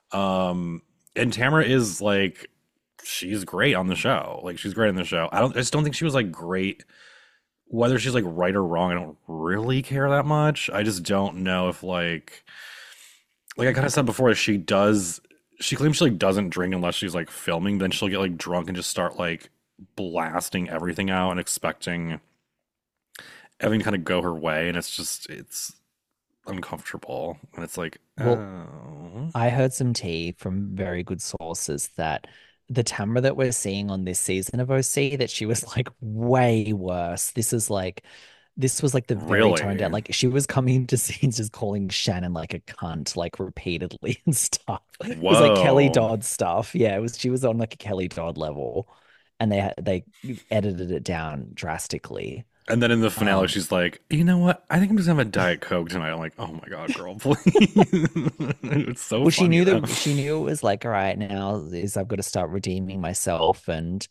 Um, and Tamara is like, she's great on the show. Like, she's great on the show. I don't. I just don't think she was like great. Whether she's like right or wrong, I don't really care that much. I just don't know if like like I kind of said before, she does. She claims she like doesn't drink unless she's like filming. Then she'll get like drunk and just start like blasting everything out and expecting everything to kind of go her way. And it's just it's uncomfortable. And it's like, Well, oh, I heard some tea from very good sources that the Tamra that we're seeing on this season of O C, that she was like way worse. This is like this was like the very toned down. really? Like she was coming into scenes just calling Shannon like a cunt, like repeatedly and stuff. It was like Kelly Whoa. Dodd stuff. Yeah, it was she was on like a Kelly Dodd level, and they had they edited it down drastically. And then in the finale, Um, she's like, you know what? I think I'm just gonna have a Diet Coke tonight. I'm like, oh my God, girl, please. It's so well, she funny knew though. that she knew it was like, all right, now is I've got to start redeeming myself and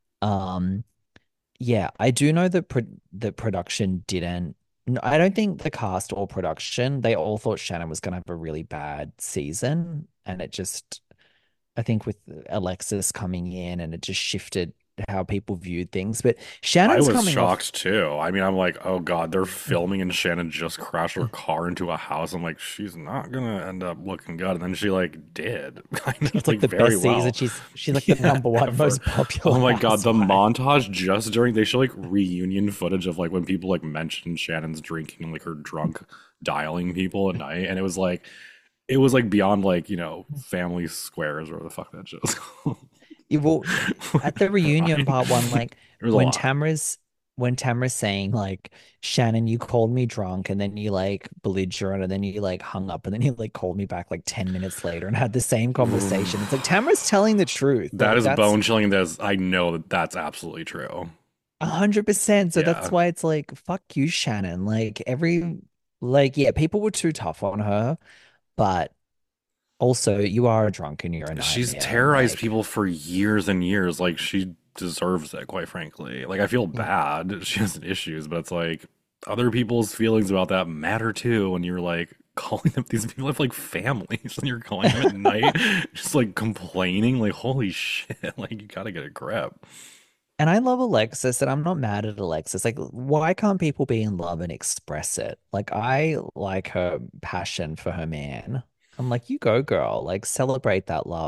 um yeah, I do know that pro the production didn't. n- I don't think the cast or production, they all thought Shannon was going to have a really bad season. And it just, I think with Alexis coming in and it just shifted how people viewed things. But I Shannon's was coming off. shocked too. I mean, I'm like, oh God, they're filming and Shannon just crashed her car into a house. I'm like, she's not gonna end up looking good. And then she like did kind It's of like like the very best season. well. She's she's like the Yeah, number one ever. most popular Oh my God, the housewife. montage just during they show like reunion footage of like when people like mentioned Shannon's drinking and like her drunk dialing people at night. And it was like it was like beyond like, you know, Family Squares or whatever the fuck that show's called. Yeah, well, at the reunion Crying. part one, like There was a when lot. Tamara's when Tamara's saying like, Shannon, you called me drunk and then you like belligerent and then you like hung up and then you like called me back like ten minutes later and had the same conversation. It's like Tamara's telling the truth. That Like is that's bone chilling. That's I know that that's absolutely true. a hundred percent. So that's Yeah, why it's like, fuck you, Shannon. Like every like yeah, people were too tough on her, but also you are a drunk and you're a she's nightmare. terrorized Like people for years and years. Like she deserves it, quite frankly. Like I feel bad. She has issues, but it's like other people's feelings about that matter too. When you're like calling them, these people have like families, and you're calling them at night, just like complaining. Like holy shit! Like you gotta get a grip. and I love Alexis, and I'm not mad at Alexis. Like, why can't people be in love and express it? Like, I like her passion for her man. I'm like, you go, girl. Like, celebrate that love.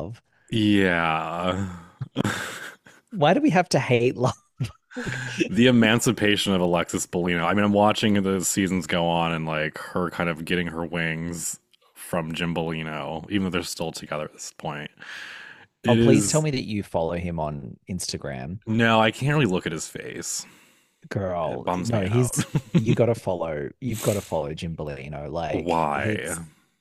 Yeah. Why do we have to hate love? The emancipation of Alexis Bellino. I mean, I'm watching the seasons go on and like her kind of getting her wings from Jim Bellino, even though they're still together at this point. Oh, It please tell is me that you follow him on Instagram. no, I can't really look at his face. It Girl, bums me no, out. he's you gotta follow. You've got to follow Jim Bellino. Like Why? it's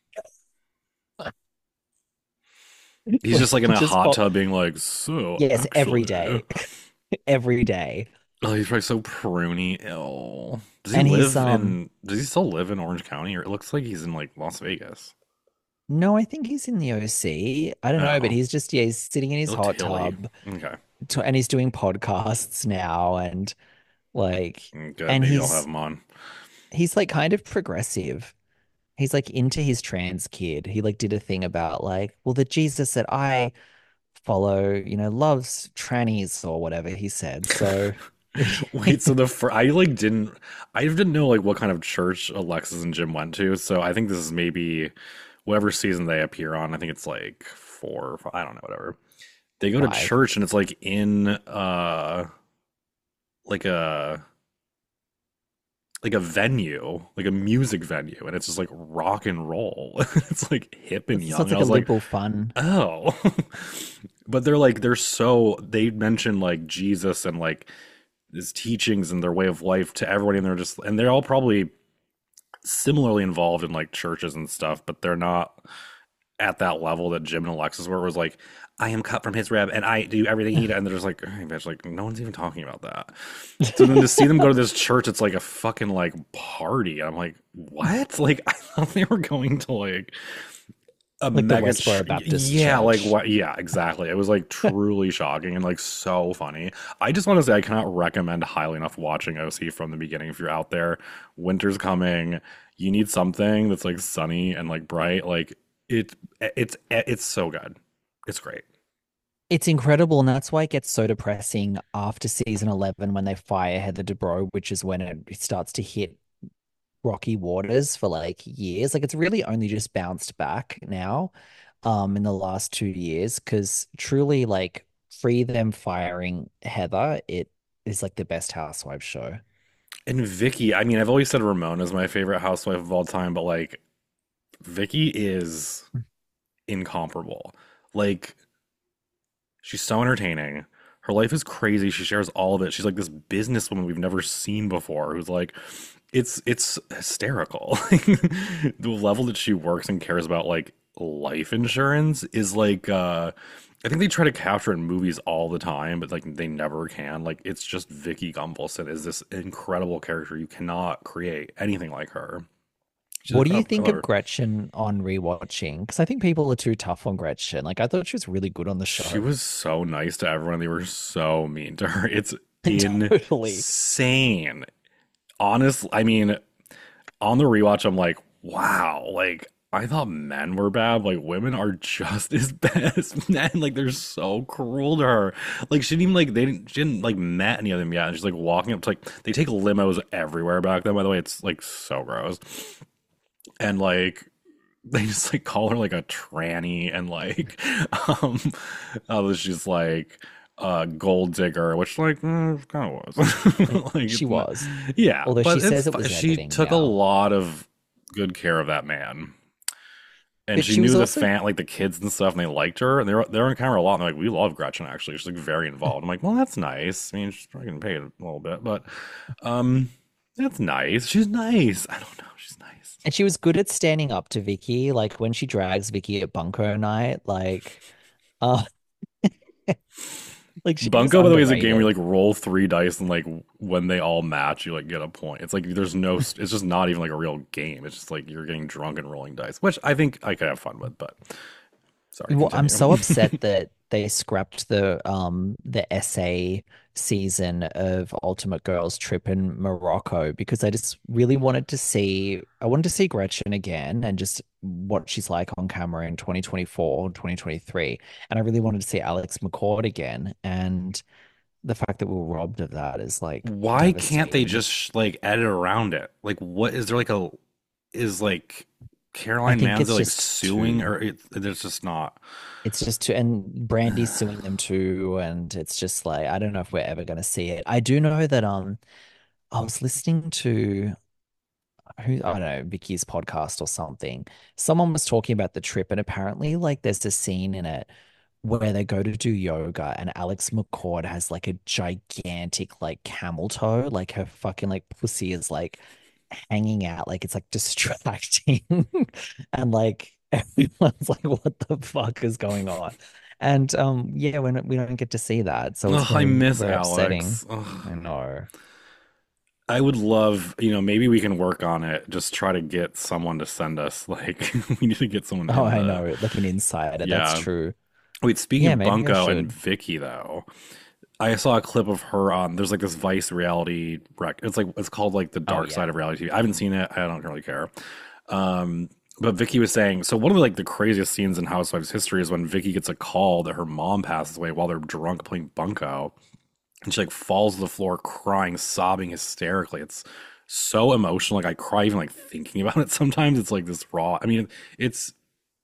He's just like in a just hot fo- tub being like, so yes, every actually, day. Every day. oh, he's probably so pruny. Ill. Does he And he's live um in, does he still live in Orange County? Or it looks like he's in like Las Vegas. no, I think he's in the O C. I don't know, but Oh, he's just yeah, he's sitting in he his looked hot hilly. tub Okay. to, and he's doing podcasts now and like Mm, good. and Maybe I'll have he's him on. he's like kind of progressive. He's like into his trans kid. He like did a thing about like, well, the Jesus that I follow, you know, loves trannies or whatever he said. So Wait, so the fir- I like didn't I didn't know like what kind of church Alexis and Jim went to. So I think this is maybe whatever season they appear on. I think it's like four or five, I don't know, whatever. They go to five. church and it's like in uh like a like a venue, like a music venue, and it's just like rock and roll. It's like hip and So young. it's And I like a was like, liberal fun. oh. But they're like they're so they mention like Jesus and like his teachings and their way of life to everybody, and they're just and they're all probably similarly involved in like churches and stuff, but they're not at that level that Jim and Alexis were. It was like, I am cut from his rib and I do everything he does. And they're just like, hey, bitch, like no one's even talking about that. So then to see them go to this church, it's like a fucking like party. I'm like, what? Like I thought they were going to like a Like the mega ch- Westboro Baptist yeah, like Church. what? Yeah, exactly. It was like truly shocking and like so funny. I just want to say I cannot recommend highly enough watching O C from the beginning. If you're out there, winter's coming, you need something that's like sunny and like bright. Like it, it's it's so good. It's great. It's incredible, and that's why it gets so depressing after season eleven when they fire Heather Dubrow, which is when it starts to hit rocky waters for like years. Like it's really only just bounced back now, um, in the last two years, because truly, like, free them firing Heather, it is like the best Housewives show. And Vicky, I mean, I've always said Ramona is my favorite housewife of all time, but like Vicky is incomparable. Like she's so entertaining. Her life is crazy. She shares all of it. She's like this businesswoman we've never seen before who's like it's it's hysterical. The level that she works and cares about like life insurance is like uh I think they try to capture it in movies all the time, but like they never can. Like it's just Vicky Gunvalson is this incredible character. You cannot create anything like her. She's What do a, you a think of pillar. Gretchen on rewatching? Because I think people are too tough on Gretchen. Like I thought she was really good on the She show. was so nice to everyone. They were so mean to her. It's Totally. insane. Honest, I mean, on the rewatch, I'm like, wow, like I thought men were bad. Like women are just as bad as men. Like they're so cruel to her. Like she didn't even like they didn't she didn't like met any of them yet. And she's like walking up to like they take limos everywhere back then. By the way, it's like so gross. And like they just like call her like a tranny and like um uh, she's like a gold digger, which like mm, kind of was like She it's not, was. yeah, Although she but it's says it fi- was she editing took a now. lot of good care of that man, and But she she was knew the also fan like the kids and stuff, and they liked her, and they were they're on camera a lot. And they're like, we love Gretchen actually. She's like very involved. I'm like, well, that's nice. I mean, she's probably getting paid a little bit, but um, that's nice. She's nice. I don't know. She's nice. and she was good at standing up to Vicky. Like when she drags Vicky at Bunko night, like uh like she was Bunko, by the way, is a game where you underrated. like roll three dice and like when they all match, you like get a point. It's like there's no, it's just not even like a real game. It's just like you're getting drunk and rolling dice, which I think I could have fun with. But sorry, Well, I'm continue. so upset that they scrapped the um the essay season of Ultimate Girls Trip in Morocco because I just really wanted to see I wanted to see Gretchen again and just what she's like on camera in twenty twenty-four, twenty twenty-three. And I really wanted to see Alex McCord again. And the fact that we were robbed of that is like Why can't they devastating. just like edit around it? Like, what is there like a is like? I Caroline think Manzo it's like just suing, too. or it, there's just not. It's just too, and Brandy's suing them too, and it's just like I don't know if we're ever going to see it. I do know that um I was listening to who I don't know, Vicky's podcast or something. Someone was talking about the trip, and apparently, like, there's a scene in it where they go to do yoga, and Alex McCord has like a gigantic, like, camel toe, like her fucking like pussy is like hanging out, like it's like distracting, and like everyone's like, "What the fuck is going on?" And um, yeah, when we don't get to see that, so it's Ugh, I very, miss very upsetting. Alex. Ugh. I know. I would love, you know, maybe we can work on it. Just try to get someone to send us, like, we need to get someone Oh, in I the, know, like an insider. That's yeah. true. Wait, speaking Yeah, of maybe I Bunko and should. Vicky, though, I saw a clip of her on, there's like this Vice reality rec. It's like, it's called like the Oh dark yeah. side of reality T V. I haven't seen it. I don't really care. Um, but Vicky was saying, so one of the, like the craziest scenes in Housewives history is when Vicky gets a call that her mom passes away while they're drunk playing Bunko. And she like falls to the floor crying, sobbing hysterically. It's so emotional. Like I cry even like thinking about it sometimes. It's like this raw. I mean, it's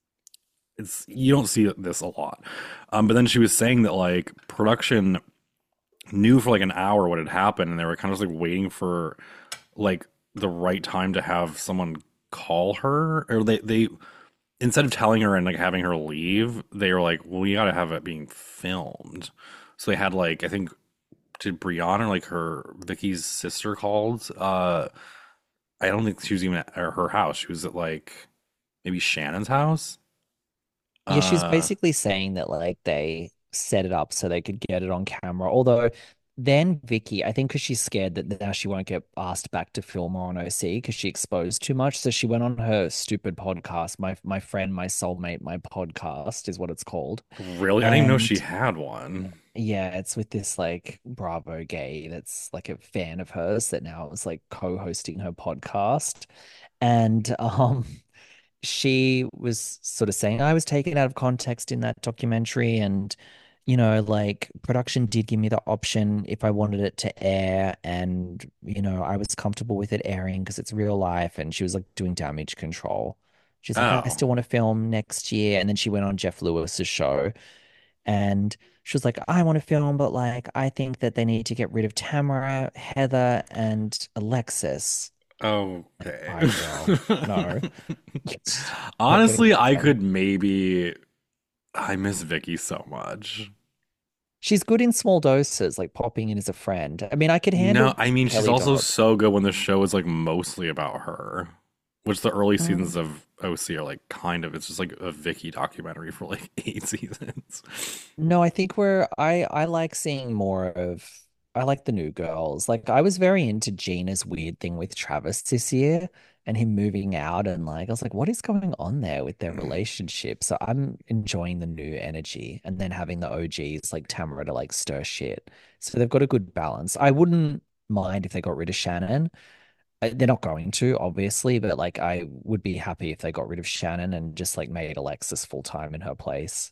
it's you don't see this a lot. Um, but then she was saying that like production knew for like an hour what had happened, and they were kind of just like waiting for like the right time to have someone call her, or they they instead of telling her and like having her leave, they were like, well, we got to have it being filmed. So they had like I think did Brianna like her Vicky's sister called? Uh, I don't think she was even at her house. She was at like maybe Shannon's house. Yeah, she's Uh, basically saying that like they set it up so they could get it on camera. Although then Vicky, I think because she's scared that now she won't get asked back to film or on O C because she exposed too much. So she went on her stupid podcast, my my friend, my soulmate, my podcast is what it's called. really? I didn't even know she And had one. yeah, it's with this like Bravo gay that's like a fan of hers that now is like co-hosting her podcast. And um she was sort of saying I was taken out of context in that documentary, and you know like production did give me the option if I wanted it to air, and you know I was comfortable with it airing because it's real life. And she was like doing damage control. She's like, I Oh, still want to film next year. And then she went on Jeff Lewis's show, and she was like, I want to film, but like I think that they need to get rid of Tamara, Heather, and Alexis. Like, okay. all right, girl, no. Not gonna Honestly, I happen. could maybe. I miss Vicky so much. She's good in small doses, like popping in as a friend. I mean, I could No, handle I mean she's Kelly also Dodd. so good when the show is like mostly about her, which the early Mm. seasons of O C are like kind of. It's just like a Vicky documentary for like eight seasons. No, I think we're I I like seeing more of I like the new girls. Like I was very into Gina's weird thing with Travis this year and him moving out, and like I was like, what is going on there with their relationship? So I'm enjoying the new energy, and then having the O Gs like Tamara to like stir shit. So they've got a good balance. I wouldn't mind if they got rid of Shannon. Uh, They're not going to, obviously, but like I would be happy if they got rid of Shannon and just like made Alexis full time in her place.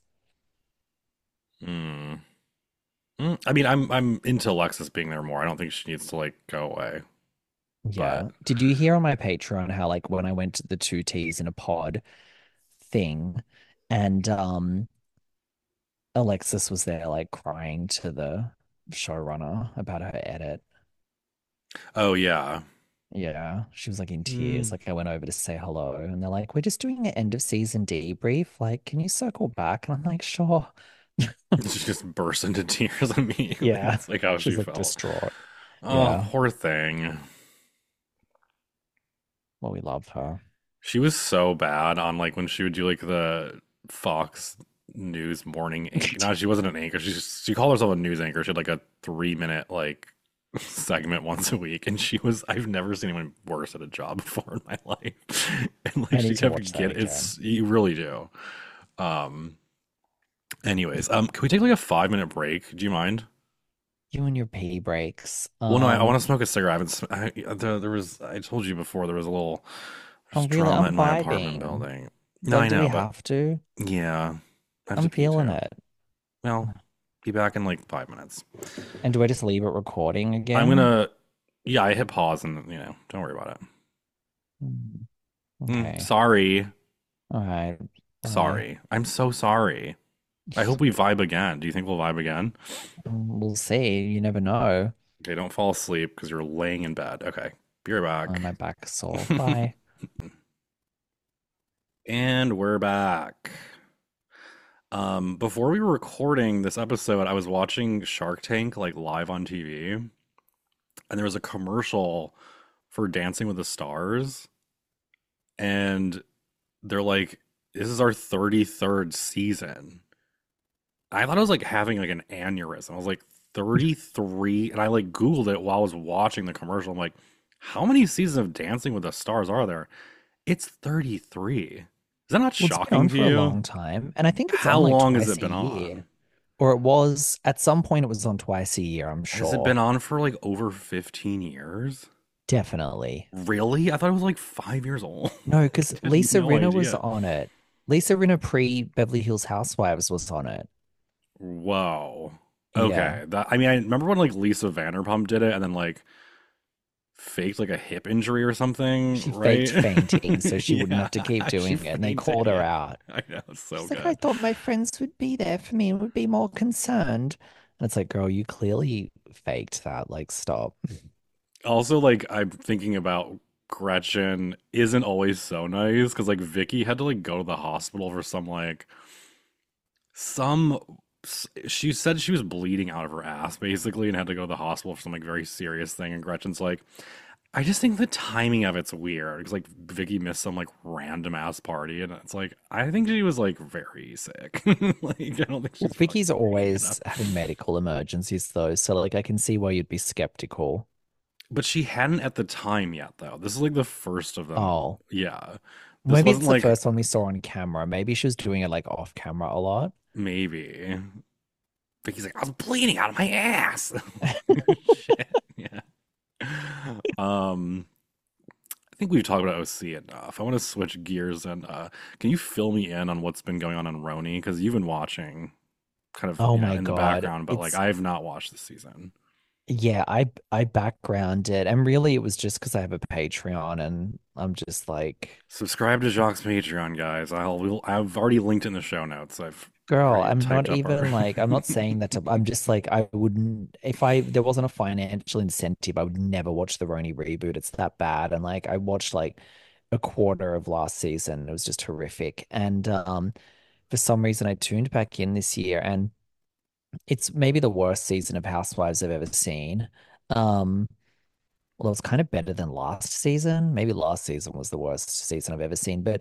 Mm. Mm, I mean, I'm I'm into Alexis being there more. I don't think she needs to like go away. But Yeah. Did you hear on my Patreon how like when I went to the two T's in a pod thing, and um Alexis was there like crying to the showrunner about her edit? oh yeah. Yeah, she was like in tears. Mm. Like I went over to say hello, and they're like, "We're just doing an end of season debrief. Like, can you circle back?" And I'm like, "Sure." She just burst into tears immediately. Yeah. That's like how she She's like felt. distraught. Oh, Yeah. poor thing. Well, we love her. She was so bad on like when she would do like the Fox News morning anchor. No, she wasn't an anchor. She she called herself a news anchor. She had like a three minute like segment once a week, and she was. I've never seen anyone worse at a job before in my life. And like I she need to kept watch that getting again. it's you really do. Um. Anyways, um, can we take like a five minute break? Do you mind? You and your pee breaks. Well, no, I, I want to Um, smoke a cigarette. I haven't. sm- I, there, there was. I told you before. There was a little. There's oh really? drama I'm in my apartment vibing. building. No, I But do we know, but have to? yeah, I have to I'm pee feeling too. it. Well, be back in like five minutes. And do I just leave it recording I'm again? gonna. Yeah, I hit pause and you know, don't worry about it. Hmm. Mm, Okay. sorry. All right. Bye. Sorry. I'm so sorry. I hope we vibe again. Do you think we'll vibe again? Mm, we'll see. You never know. Okay, don't fall asleep because you're laying in bed. Okay, be right Oh, my back. back's sore. Bye. And we're back. Um, before we were recording this episode, I was watching Shark Tank like live on T V, and there was a commercial for Dancing with the Stars, and they're like, "This is our thirty-third season." I thought I was like having like an aneurysm. I was like thirty-three, and I like Googled it while I was watching the commercial. I'm like, how many seasons of Dancing with the Stars are there? It's thirty-three. Is that not Well, it's been shocking on to for a you? long time, and I think it's How on like long has it twice a been year. on? Or it was at some point it was on twice a year, I'm Has it sure. been on for like over fifteen years? Definitely. Really? I thought it was like five years old. No, I because had Lisa no Rinna was idea. on it. Lisa Rinna pre Beverly Hills Housewives was on it. Whoa. Yeah. Okay. That I mean, I remember when like Lisa Vanderpump did it and then like faked like a hip injury or something, She faked right? fainting so she wouldn't Yeah, have to keep she doing it, and they fainted. called her Yeah, out. I know. It's so She's like, I good. thought my friends would be there for me and would be more concerned. And it's like, girl, you clearly faked that. Like, stop. Also, like I'm thinking about Gretchen isn't always so nice because like Vicky had to like go to the hospital for some like some she said she was bleeding out of her ass basically and had to go to the hospital for some like very serious thing and Gretchen's like I just think the timing of it's weird because like Vicky missed some like random ass party and it's like I think she was like very sick. Like I don't think Well, she's Vicky's fucking bringing it always up. having medical emergencies, though. So, like, I can see why you'd be skeptical. But she hadn't at the time yet though. This is like the first of them. Oh, Yeah. This maybe wasn't it's the like first one we saw on camera. Maybe she was doing it like off camera a lot. maybe. Vicky's like, I was bleeding out of my ass. Shit. Yeah. Um, I think we've talked about O C enough. I want to switch gears and uh, can you fill me in on what's been going on on Roni? Because you've been watching kind of Oh yeah my in the God. background, but like It's I have not watched this season. Yeah, I I backgrounded, and really it was just because I have a Patreon, and I'm just like, Subscribe to Jacques' Patreon, guys. I'll we'll, I've already linked in the show notes. I've girl, already I'm not typed up our. even like, I'm not saying that to, I'm just like, I wouldn't, if I, there wasn't a financial incentive, I would never watch the Roni reboot. It's that bad. And like, I watched like a quarter of last season. It was just horrific. And um, for some reason, I tuned back in this year, and it's maybe the worst season of Housewives I've ever seen. Um, Well, it was kind of better than last season. Maybe last season was the worst season I've ever seen, but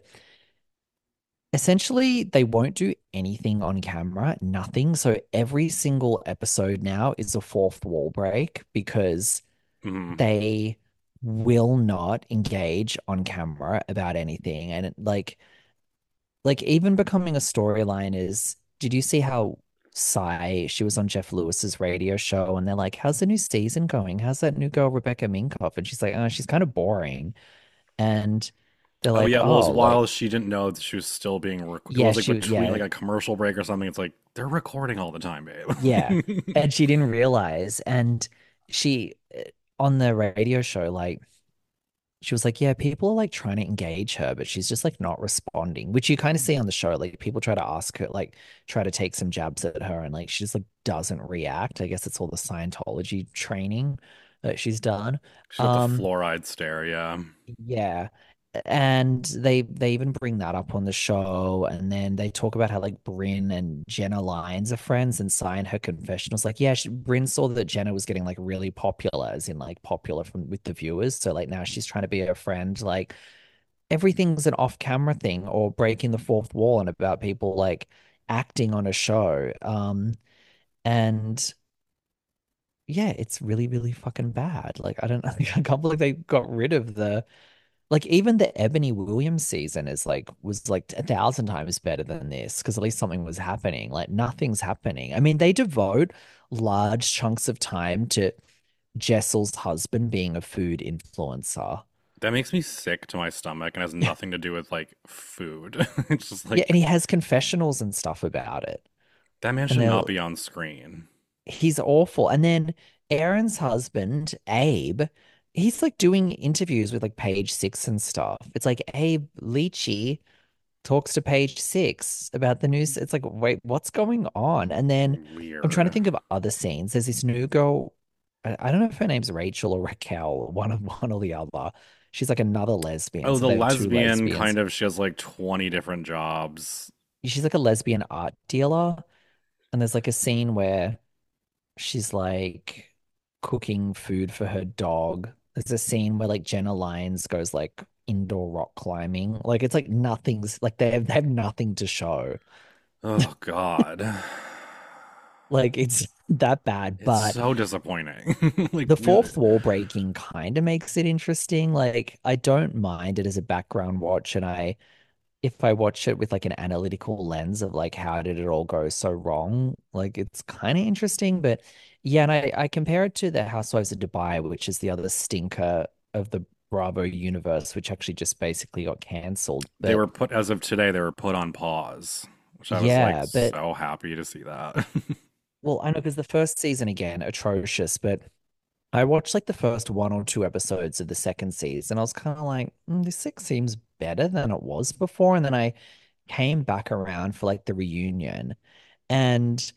essentially they won't do anything on camera, nothing. So every single episode now is a fourth wall break because Mhm. they will not engage on camera about anything. And it, like, like even becoming a storyline is, did you see how Sai, she was on Jeff Lewis's radio show and they're like, how's the new season going? How's that new girl, Rebecca Minkoff? And she's like, oh, she's kind of boring. And they're Oh like, yeah, well, as oh, like, while she didn't know that she was still being rec- it yeah, was like she, between yeah, like a commercial break or something. It's like they're recording all the time, yeah. babe. And she didn't realize. And she, uh, on the radio show, like, she was like, yeah, people are like trying to engage her, but she's just like not responding, which you kind of see on the show. Like, people try to ask her, like, try to take some jabs at her, and like, she just like doesn't react. I guess it's all the Scientology training that she's done. She's got the Um, fluoride stare, yeah. Yeah. And they they even bring that up on the show, and then they talk about how like Bryn and Jenna Lyons are friends, and Sai in her confession was like, yeah, she, Bryn saw that Jenna was getting like really popular, as in like popular from with the viewers, so like now she's trying to be her friend. Like everything's an off-camera thing or breaking the fourth wall and about people like acting on a show. Um, and yeah, it's really really fucking bad. Like I don't I can't believe they got rid of the like even the Ebony Williams season is like was like a thousand times better than this because at least something was happening. Like nothing's happening. I mean, they devote large chunks of time to Jessel's husband being a food influencer. That makes me sick to my stomach and has nothing to do with like food. It's just Yeah, like and he has confessionals and stuff about it. that man And should they're not be on screen. he's awful. And then Aaron's husband, Abe, he's like doing interviews with like Page Six and stuff. It's like Abe Leachy talks to Page Six about the news. It's like, wait, what's going on? And then I'm trying to Weird. think of other scenes. There's this new girl. I, I don't know if her name's Rachel or Raquel, one of one or the other. She's like another lesbian. Oh, So the they have two lesbian lesbians. kind of, she has like twenty different jobs. She's like a lesbian art dealer. And there's like a scene where she's like cooking food for her dog. There's a scene where like Jenna Lyons goes like indoor rock climbing. Like it's like nothing's like they have they have nothing to show. Oh God. Like it's that bad. It's But so disappointing. Like, the yeah. fourth wall breaking kind of makes it interesting. Like I don't mind it as a background watch, and I if I watch it with like an analytical lens of like how did it all go so wrong, like it's kind of interesting. But yeah, and I, I compare it to the Housewives of Dubai, which is the other stinker of the Bravo universe, which actually just basically got cancelled. They But were put, as of today, they were put on pause, which I was like yeah, but so happy to see that. well, I know because the first season again, atrocious, but I watched like the first one or two episodes of the second season. I was kind of like, mm, this six seems better than it was before. And then I came back around for like the reunion. And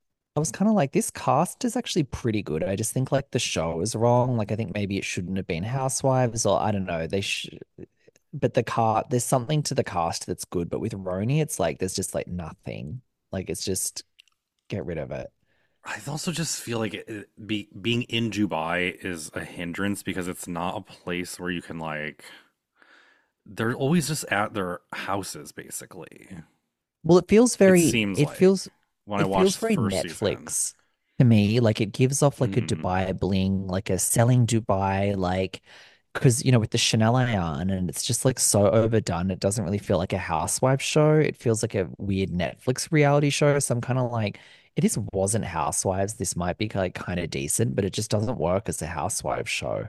I was kind of like, this cast is actually pretty good. I just think like the show is wrong. Like I think maybe it shouldn't have been Housewives or I don't know. They should, but the cast, there's something to the cast that's good. But with Roni, it's like there's just like nothing. Like it's just get rid of it. I also just feel like it, it- be, being in Dubai is a hindrance because it's not a place where you can like. They're always just at their houses, basically. Well, it feels It very, seems it like feels, when I it feels watched the very first season. Netflix to me. Like it gives off like a Mm. Dubai bling, like a selling Dubai, like because you know with the Chanel on, and it's just like so overdone. It doesn't really feel like a housewife show. It feels like a weird Netflix reality show. So I'm kind of like, if this wasn't Housewives, this might be like kind of decent, but it just doesn't work as a housewife show.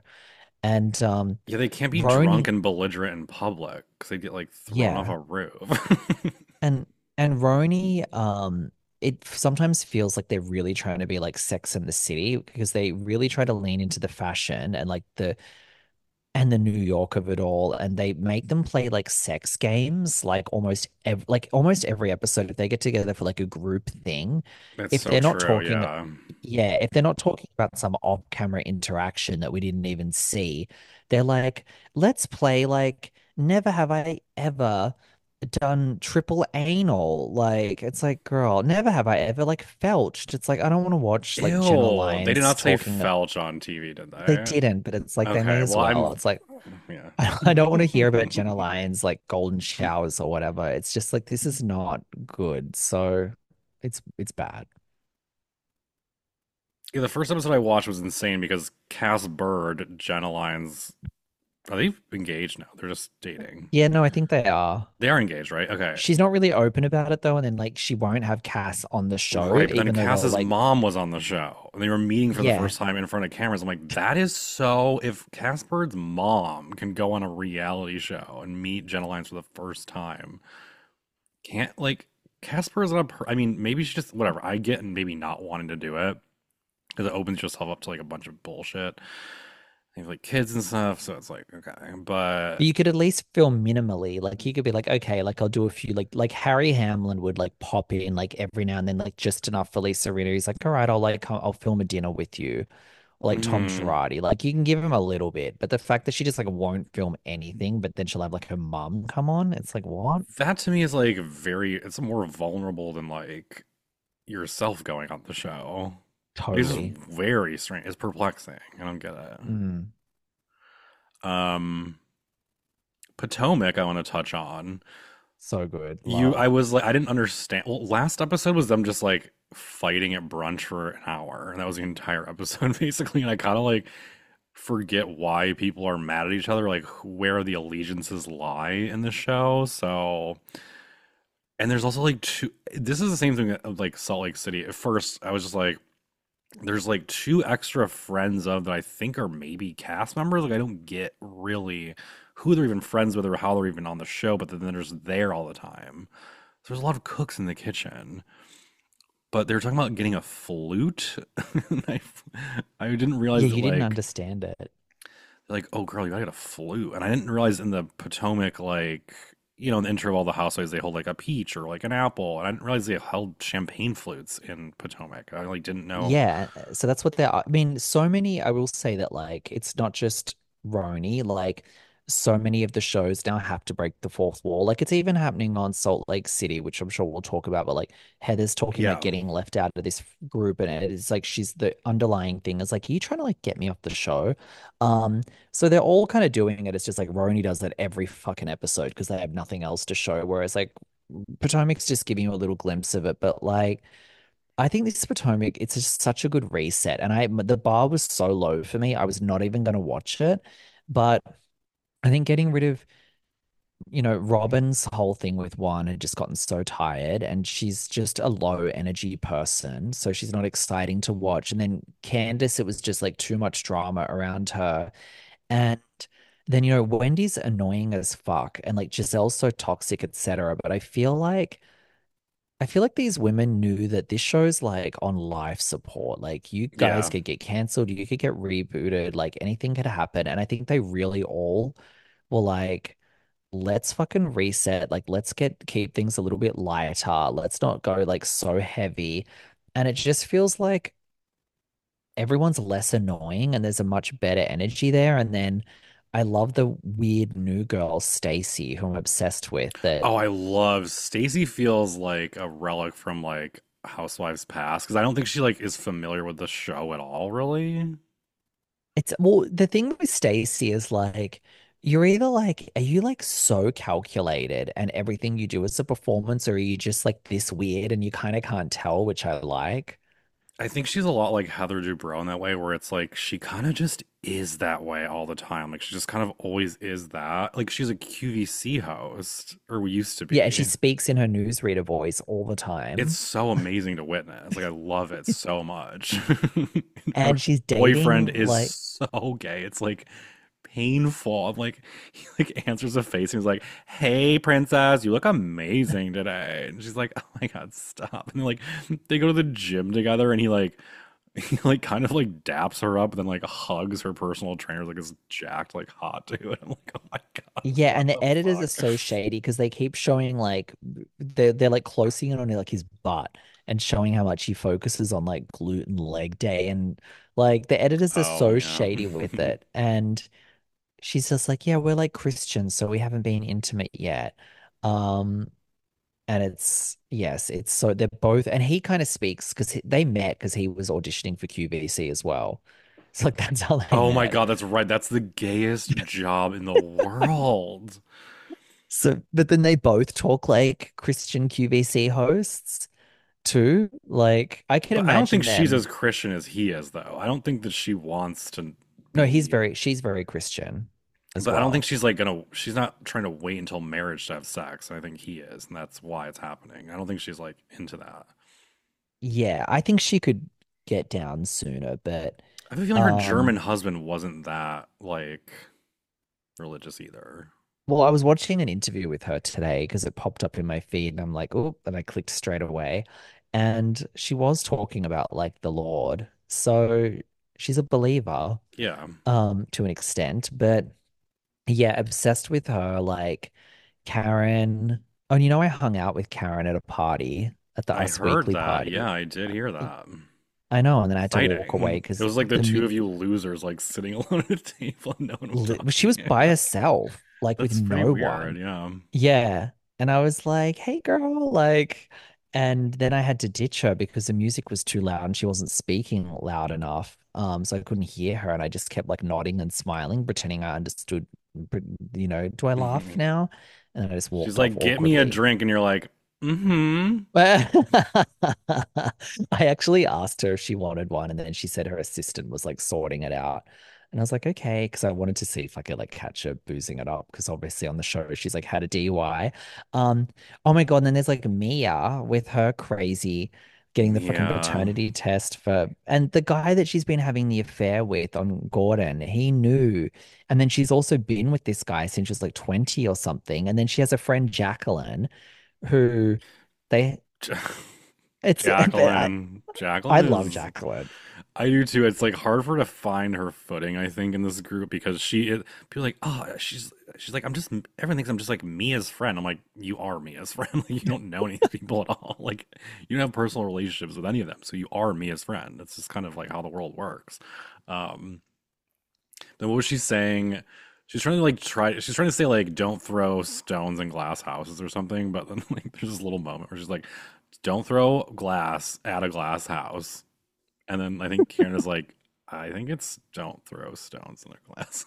And um, Yeah, they can't be drunk Roni, and belligerent in public because they get like thrown off yeah. a roof. And and Roni, um, it sometimes feels like they're really trying to be like Sex and the City because they really try to lean into the fashion and like the and the New York of it all, and they make them play like sex games, like almost ev like almost every episode if they get together for like a group thing. That's If so they're not true. talking, Yeah. yeah, if they're not talking about some off-camera interaction that we didn't even see, they're like, let's play like never have I ever done triple anal. Like it's like, girl, never have I ever like felched. It's like I don't want to watch like Jenna Ew. They did Lyons not say talking. felch on T V, did They they? didn't, but it's like they may Okay. as Well, well. I'm. It's like Yeah. I don't want to hear about Jenna Lyons like golden showers or whatever. It's just like this is not good. So it's it's bad. Yeah, the first episode I watched was insane because Cass Bird, Jenna Lyons, are they engaged now? They're just dating. Yeah, no, I think they are. They are engaged, right? Okay. She's not really open about it though, and then like she won't have Cass on the show, Right, but then even though they're Cass's like, mom was on the show, and they were meeting for the yeah, first time in front of cameras. I'm like, that is so. If Cass Bird's mom can go on a reality show and meet Jenna Lyons for the first time, can't like Casper's not. Per- I mean, maybe she just whatever. I get and maybe not wanting to do it because it opens yourself up to like a bunch of bullshit. They have like kids and stuff, so it's like okay, but but you could at least film minimally. Like you could be like, okay, like I'll do a few like like Harry Hamlin would like pop in like every now and then, like just enough for Lisa Rinna. He's like, all right, I'll like come, I'll film a dinner with you. Or like Tom mm, Girardi. Like you can give him a little bit, but the fact that she just like won't film anything, but then she'll have like her mum come on, it's like what? that to me is like very. It's more vulnerable than like yourself going on the show. It's just Totally. very strange. It's perplexing. I don't get it. Mm, Um, Potomac, I want to touch on. so good. You, Love. I was like, I didn't understand. Well, last episode was them just like fighting at brunch for an hour, and that was the entire episode basically. And I kind of like forget why people are mad at each other, like where the allegiances lie in the show. So, and there's also like two. This is the same thing of like Salt Lake City. At first, I was just like, there's like two extra friends of that I think are maybe cast members. Like I don't get really who they're even friends with or how they're even on the show, but then they're just there all the time. So there's a lot of cooks in the kitchen. But they were talking about getting a flute. I, I didn't realize Yeah, that you didn't like understand it. like, oh girl, you gotta get a flute. And I didn't realize in the Potomac, like, you know, in the intro of all the housewives, they hold like a peach or like an apple. And I didn't realize they held champagne flutes in Potomac. I like didn't know. Yeah, so that's what they're. I mean, so many. I will say that like it's not just Roni. Like so many of the shows now have to break the fourth wall. Like it's even happening on Salt Lake City, which I'm sure we'll talk about. But like Heather's talking about Yeah. getting left out of this group, and it's like she's the underlying thing is like, are you trying to like get me off the show? Um, so they're all kind of doing it. It's just like Roni does that every fucking episode because they have nothing else to show. Whereas like Potomac's just giving you a little glimpse of it, but like. I think this Potomac, it's just such a good reset. And I, the bar was so low for me, I was not even going to watch it. But I think getting rid of, you know, Robin's whole thing with Juan had just gotten so tired, and she's just a low energy person. So she's not exciting to watch. And then Candace, it was just like too much drama around her. And then, you know, Wendy's annoying as fuck, and like Giselle's so toxic, et cetera. But I feel like, I feel like these women knew that this show's like on life support. Like you guys Yeah. could get canceled, you could get rebooted, like anything could happen. And I think they really all were like, let's fucking reset. Like let's get keep things a little bit lighter. Let's not go like so heavy. And it just feels like everyone's less annoying and there's a much better energy there. And then I love the weird new girl, Stacy, who I'm obsessed with that. Oh, I love Stacey feels like a relic from like Housewives past because I don't think she like is familiar with the show at all, really. It's well, the thing with Stacey is like you're either like, are you like so calculated and everything you do is a performance, or are you just like this weird and you kind of can't tell, which I like. I think she's a lot like Heather Dubrow in that way, where it's like she kind of just is that way all the time. Like she just kind of always is that. Like she's a Q V C host, or we used to Yeah, and she be. speaks in her newsreader voice all the It's time. so amazing to witness. Like I love it so much. Her And she's boyfriend dating is like so gay. It's like painful. I'm like he like answers a face and he's like, "Hey, princess, you look amazing today." And she's like, "Oh my God, stop!" And like they go to the gym together, and he like he like kind of like daps her up, and then like hugs her personal trainer, like is jacked, like hot dude. I'm like, oh my God, yeah, what and the the editors are fuck? so shady because they keep showing like they're they're like closing in on like his butt and showing how much he focuses on like glute and leg day, and like the editors are Oh so yeah. shady with it. And she's just like, yeah, we're like Christians, so we haven't been intimate yet. Um, and it's yes, it's so they're both, and he kind of speaks because they met because he was auditioning for Q V C as well. It's like that's how they Oh my met. God, that's right. That's the gayest job in the world. So, but then they both talk like Christian Q V C hosts too. Like I can But I don't imagine think she's them. as Christian as he is, though. I don't think that she wants to No, he's be. very, she's very Christian as But I don't think well. she's like gonna, she's not trying to wait until marriage to have sex. I think he is, and that's why it's happening. I don't think she's like into that. Yeah, I think she could get down sooner, but I have a feeling her German um husband wasn't that like religious either. well, I was watching an interview with her today because it popped up in my feed and I'm like, oh, and I clicked straight away. And she was talking about like the Lord. So she's a believer, Yeah, um, to an extent, but yeah, obsessed with her, like Karen. Oh, and you know, I hung out with Karen at a party at the I Us heard Weekly that. party. Yeah, I did hear that. I know, and then I had to walk away Exciting. It because was like the the two mu- of you losers like sitting alone at a table and no one was li- she was talking. by herself, like with That's pretty no weird. one. Yeah. Yeah. And I was like, hey, girl, like, and then I had to ditch her because the music was too loud and she wasn't speaking loud enough. Um, so I couldn't hear her. And I just kept like nodding and smiling, pretending I understood, pre- you know, do I laugh now? And then I just She's walked off like, "Get me a awkwardly. drink," and you're like, "Mm-hmm." I actually asked her if she wanted one, and then she said her assistant was like sorting it out. And I was like, okay, because I wanted to see if I could like catch her boozing it up, because obviously on the show she's like had a D U I. Um, oh my God, and then there's like Mia with her crazy getting the fucking Yeah. paternity test for, and the guy that she's been having the affair with on Gordon, he knew. And then she's also been with this guy since she was like twenty or something. And then she has a friend, Jacqueline, who they It's I, Jacqueline. I Jacqueline love is Jacqueline. I do too. It's like hard for her to find her footing, I think, in this group because she is people are like, oh, she's she's like, I'm just everyone thinks I'm just like Mia's friend. I'm like, you are Mia's friend. Like, you don't know any of these people at all. Like, you don't have personal relationships with any of them, so you are Mia's friend. That's just kind of like how the world works. Um, then what was she saying? She's trying to like try. She's trying to say like, don't throw stones in glass houses or something. But then like, there's this little moment where she's like, don't throw glass at a glass house. And then I think Kieran is like, I think it's don't throw stones in a glass.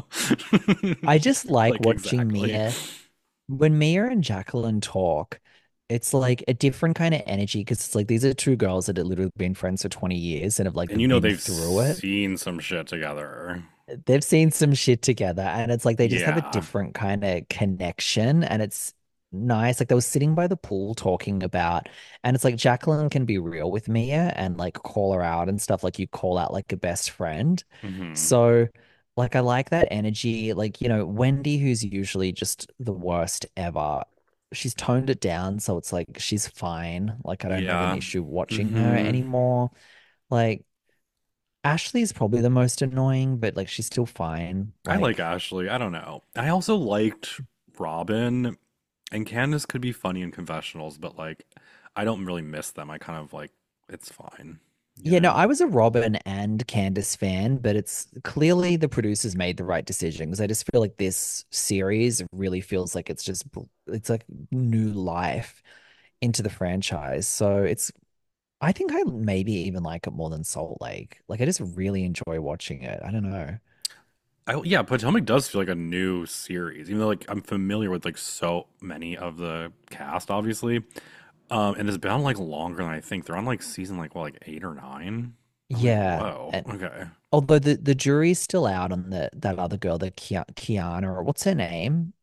I just like Like watching exactly. Mia. When Mia and Jacqueline talk, it's like a different kind of energy because it's like these are two girls that have literally been friends for twenty years and have like And you know been they've through it. seen some shit together. They've seen some shit together and it's like they just have a Yeah. different kind of connection and it's nice. Like they were sitting by the pool talking about, and it's like Jacqueline can be real with Mia and like call her out and stuff like you call out like a best friend. Hmm. So like I like that energy. Like, you know, Wendy, who's usually just the worst ever, she's toned it down. So it's like she's fine. Like I don't have an Yeah. issue watching her Hmm. anymore. Like Ashley's probably the most annoying, but like she's still fine. I like Like, Ashley. I don't know. I also liked Robin and Candace could be funny in confessionals, but like I don't really miss them. I kind of like it's fine, you yeah, no, know? I was a Robin and Candace fan, but it's clearly the producers made the right decision because I just feel like this series really feels like it's just br- it's like new life into the franchise. So it's I think I maybe even like it more than Salt Lake. Like I just really enjoy watching it. I don't know. I, yeah, Potomac does feel like a new series, even though like I'm familiar with like so many of the cast, obviously. Um, and it's been on like longer than I think. They're on like season like what, like eight or nine. I'm like, Yeah, whoa, and okay. although the the jury's still out on the that other girl, the Kia, Kiana or what's her name?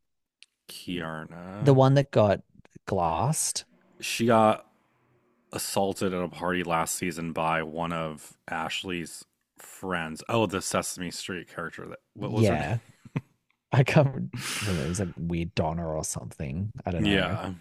The Kiarna, one that got glassed. she got assaulted at a party last season by one of Ashley's friends. Oh, the Sesame Street character. That what was her name? Yeah. I can't remember. It was like weird Donna or something. I don't know. Yeah.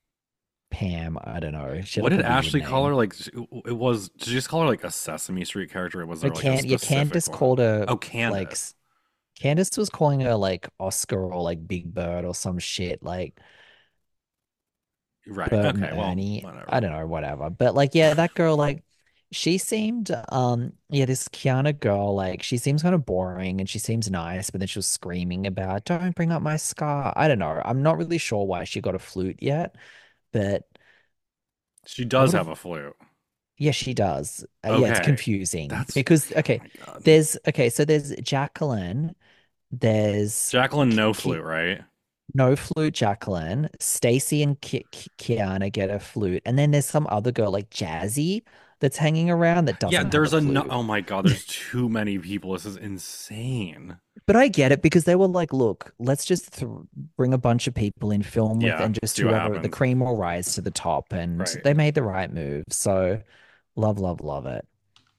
Pam. I don't know. She had What like did a weird Ashley call her? name. Like it was. Did you just call her like a Sesame Street character? Or was I there like a can't. Yeah, specific Candace one? called her Oh, like Candace. s- Candace was calling her like Oscar or like Big Bird or some shit like Right. Bert and Okay. Well, Ernie. I whatever. don't know, whatever. But like, yeah, that girl like she seemed um yeah, this Kiana girl like she seems kind of boring and she seems nice, but then she was screaming about don't bring up my scar. I don't know. I'm not really sure why she got a flute yet, but She I does would have have. a flute. Yeah, she does. Uh, yeah, it's Okay. confusing That's. because Oh okay, my God. there's okay, so there's Jacqueline, there's Jacqueline, Ki no Ki flute, right? no flute Jacqueline, Stacy and Ki Ki Kiana get a flute, and then there's some other girl like Jazzy that's hanging around that Yeah. doesn't have a There's a. No, flute. oh my God. There's too many people. This is insane. But I get it because they were like, look, let's just th bring a bunch of people in, film with, Yeah. and just See what whoever the happens. cream will rise to the top, and Right. they made the right move. So love, love, love it.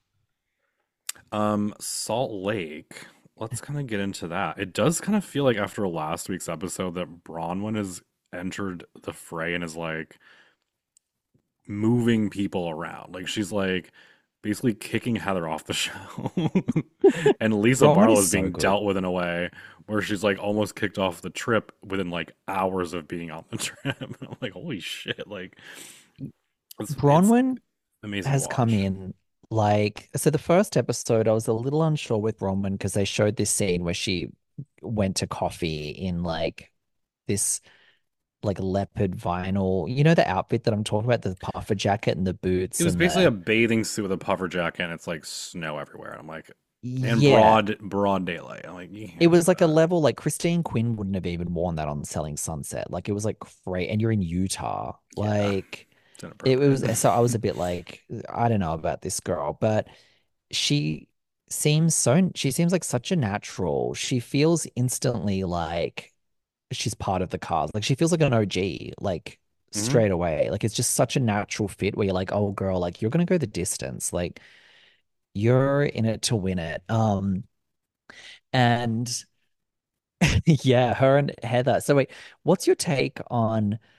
Um, Salt Lake. Let's kind of get into that. It does kind of feel like after last week's episode that Bronwyn has entered the fray and is like moving people around. Like she's like basically kicking Heather off the show. And Lisa Bronwyn Barlow is is so being good. dealt with in a way where she's like almost kicked off the trip within like hours of being on the trip. And I'm like, holy shit, like it's it's Bronwyn amazing to has come watch. in like so the first episode I was a little unsure with Bronwyn because they showed this scene where she went to coffee in like this like leopard vinyl, you know the outfit that I'm talking about, the puffer jacket and the It boots was and basically a the bathing suit with a puffer jacket and it's like snow everywhere. And I'm like, and yeah, broad broad daylight. I'm like, you it can't do was like a that. level like Christine Quinn wouldn't have even worn that on Selling Sunset. Like it was like great, and you're in Utah. Yeah, Like it's it, it inappropriate. was so I was a bit like I don't know about this girl, but she seems so she seems like such a natural. She feels instantly like she's part of the cast. Like she feels like an O G, like Hmm. straight away. Like it's just such a natural fit where you're like, oh girl, like you're gonna go the distance. Like you're in it to win it. Um and yeah, her and Heather. So wait, what's your take on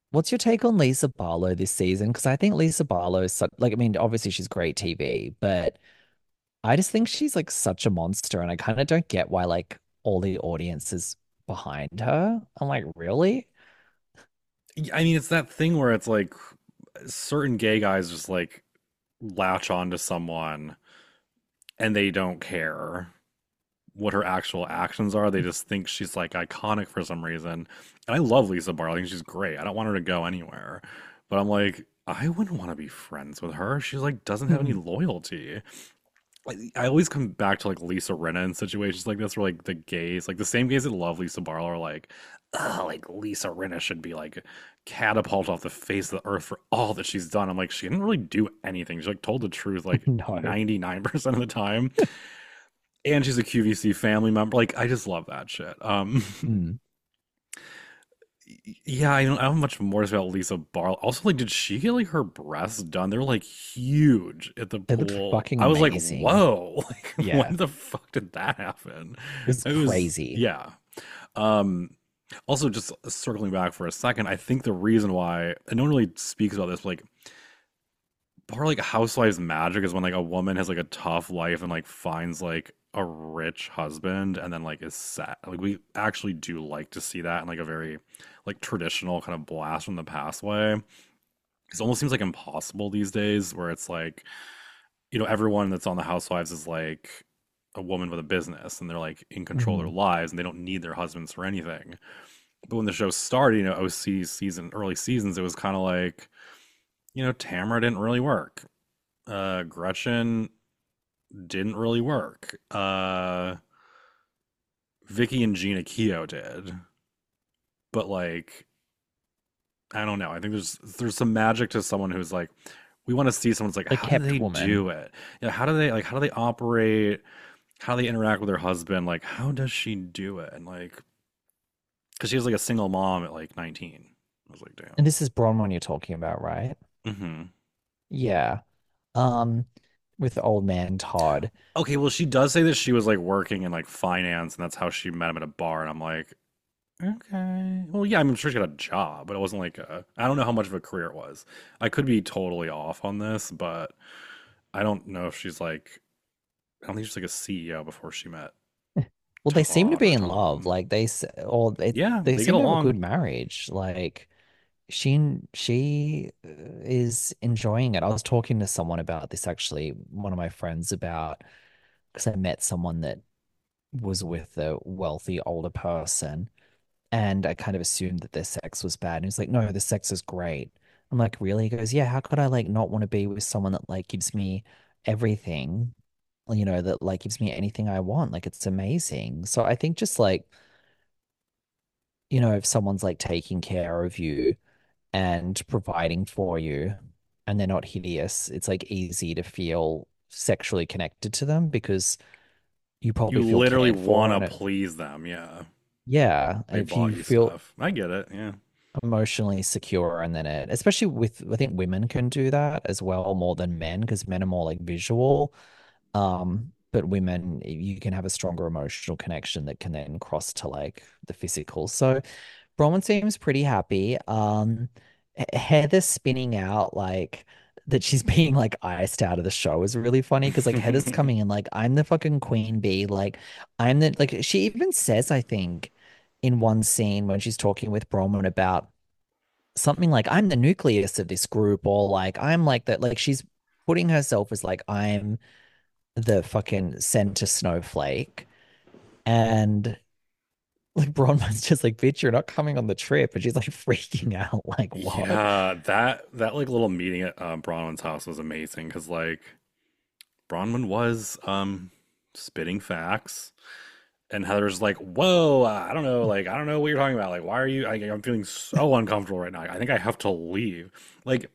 what's your take on Lisa Barlow this season? Because I think Lisa Barlow is such, like, I mean, obviously she's great T V, but I just think she's like such a monster, and I kind of don't get why like all the audience is behind her. I'm like, really? I mean, it's that thing where it's like certain gay guys just like latch on to someone and they don't care what her actual actions are. They just think she's like iconic for some reason. And I love Lisa Barlow. I think she's great. I don't want her to go anywhere. But I'm like, I wouldn't want to be friends with her. She like doesn't have any loyalty. Like, I always come back to like Lisa Rinna in situations like this where like the gays, like the same gays that love Lisa Barlow are like, oh, like Lisa Rinna should be like catapulted off the face of the earth for all that she's done. I'm like, she didn't really do anything. She like told the truth like No. ninety-nine percent of the time. And she's a Q V C family member. Like, I just love that shit. Um, Mm. yeah, I don't, I don't have much more to say about Lisa Barlow. Also, like, did she get like her breasts done? They're like huge at the They looked pool. fucking I was like, amazing. whoa, like, Yeah, when the fuck did that happen? it was It was, crazy. yeah. Um, also, just circling back for a second, I think the reason why, and no one really speaks about this, but like, part of like Housewives magic is when like a woman has like a tough life and like finds like a rich husband and then like is sad. Like we actually do like to see that in like a very like traditional kind of blast from the past way. It almost seems like impossible these days where it's like, you know, everyone that's on the Housewives is like a woman with a business and they're like in control of their Mhm. lives and they don't need their husbands for anything. But when the show started, you know, O C season, early seasons, it was kind of like, you know, Tamara didn't really work. Uh, Gretchen didn't really work. Uh, Vicky and Gina Keo did, but like, I don't know. I think there's there's some magic to someone who's like, we want to see someone's like, A how do kept they woman. do it? Yeah, how do they like? How do they operate? How do they interact with their husband? Like, how does she do it? And like, because she was like a single mom at like nineteen. I was like, And damn. this is Bronwyn you're talking about, right? Hmm. Yeah. Um, with old man Todd. Okay, well, she does say that she was like working in like finance, and that's how she met him at a bar. And I'm like, okay. Well, yeah, I'm sure she got a job, but it wasn't like a, I don't know how much of a career it was. I could be totally off on this, but I don't know if she's like, I don't think she's like a C E O before she met Well, they seem to Todd be or in love. Tom. Like they, s- or they, Yeah, they they get seem to have a good along. marriage. Like she, she uh, is enjoying it. I was talking to someone about this actually, one of my friends about, because I met someone that was with a wealthy older person, and I kind of assumed that their sex was bad. And he's like, no, the sex is great. I'm like, really? He goes, yeah, how could I like not want to be with someone that like gives me everything, you know, that like gives me anything I want? Like it's amazing. So I think just like, you know, if someone's like taking care of you and providing for you and they're not hideous, it's like easy to feel sexually connected to them because you probably You feel literally cared for want to and it, please them. Yeah, yeah, they if bought you you feel stuff. I get it. Yeah. emotionally secure and then it, especially with, I think women can do that as well more than men because men are more like visual. Um, but women, you can have a stronger emotional connection that can then cross to like the physical. So Bronwyn seems pretty happy. Um, H- Heather spinning out like that she's being like iced out of the show is really funny because like Heather's coming in like I'm the fucking queen bee, like I'm the like she even says I think in one scene when she's talking with Bronwyn about something like I'm the nucleus of this group or like I'm like that like she's putting herself as like I'm the fucking center snowflake and like Bronwyn's just like, bitch, you're not coming on the trip. And she's like freaking out, like, what? Yeah, that that like little meeting at uh, Bronwyn's house was amazing because like Bronwyn was um spitting facts, and Heather's like, "Whoa, uh, I don't know, like I don't know what you're talking about. Like, why are you? I, I'm feeling so uncomfortable right now. I think I have to leave." Like,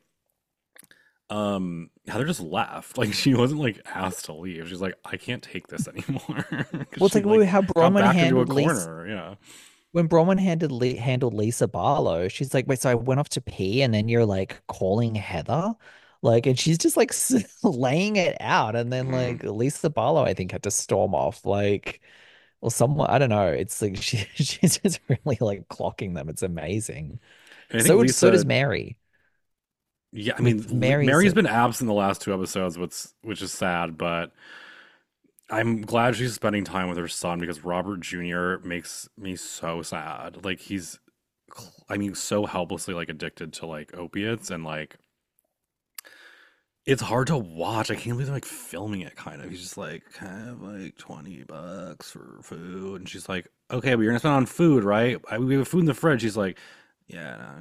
um, Heather just left. Like, she wasn't like asked to leave. She's like, "I can't take this anymore," because Well, it's she like well, like how got Bronwyn backed into a handled Lisa corner. Yeah. when Bronwyn handled Le handled Lisa Barlow. She's like, wait, so I went off to pee, and then you're like calling Heather, like, and she's just like laying it out, and then Hmm. like Lisa Barlow, I think, had to storm off, like, or someone, I don't know. It's like she she's just really like clocking them. It's amazing. And I think So so does Lisa, Mary. yeah, I mean, With Li- Mary, Mary's so been absent the last two episodes, which which is sad, but I'm glad she's spending time with her son because Robert Junior makes me so sad. Like he's, I mean, so helplessly like addicted to like opiates and like it's hard to watch. I can't believe they're like filming it kind of. He's just like, can I have like twenty bucks for food? And she's like, okay, but you're gonna spend on food, right? I, we have food in the fridge. He's like, yeah. No,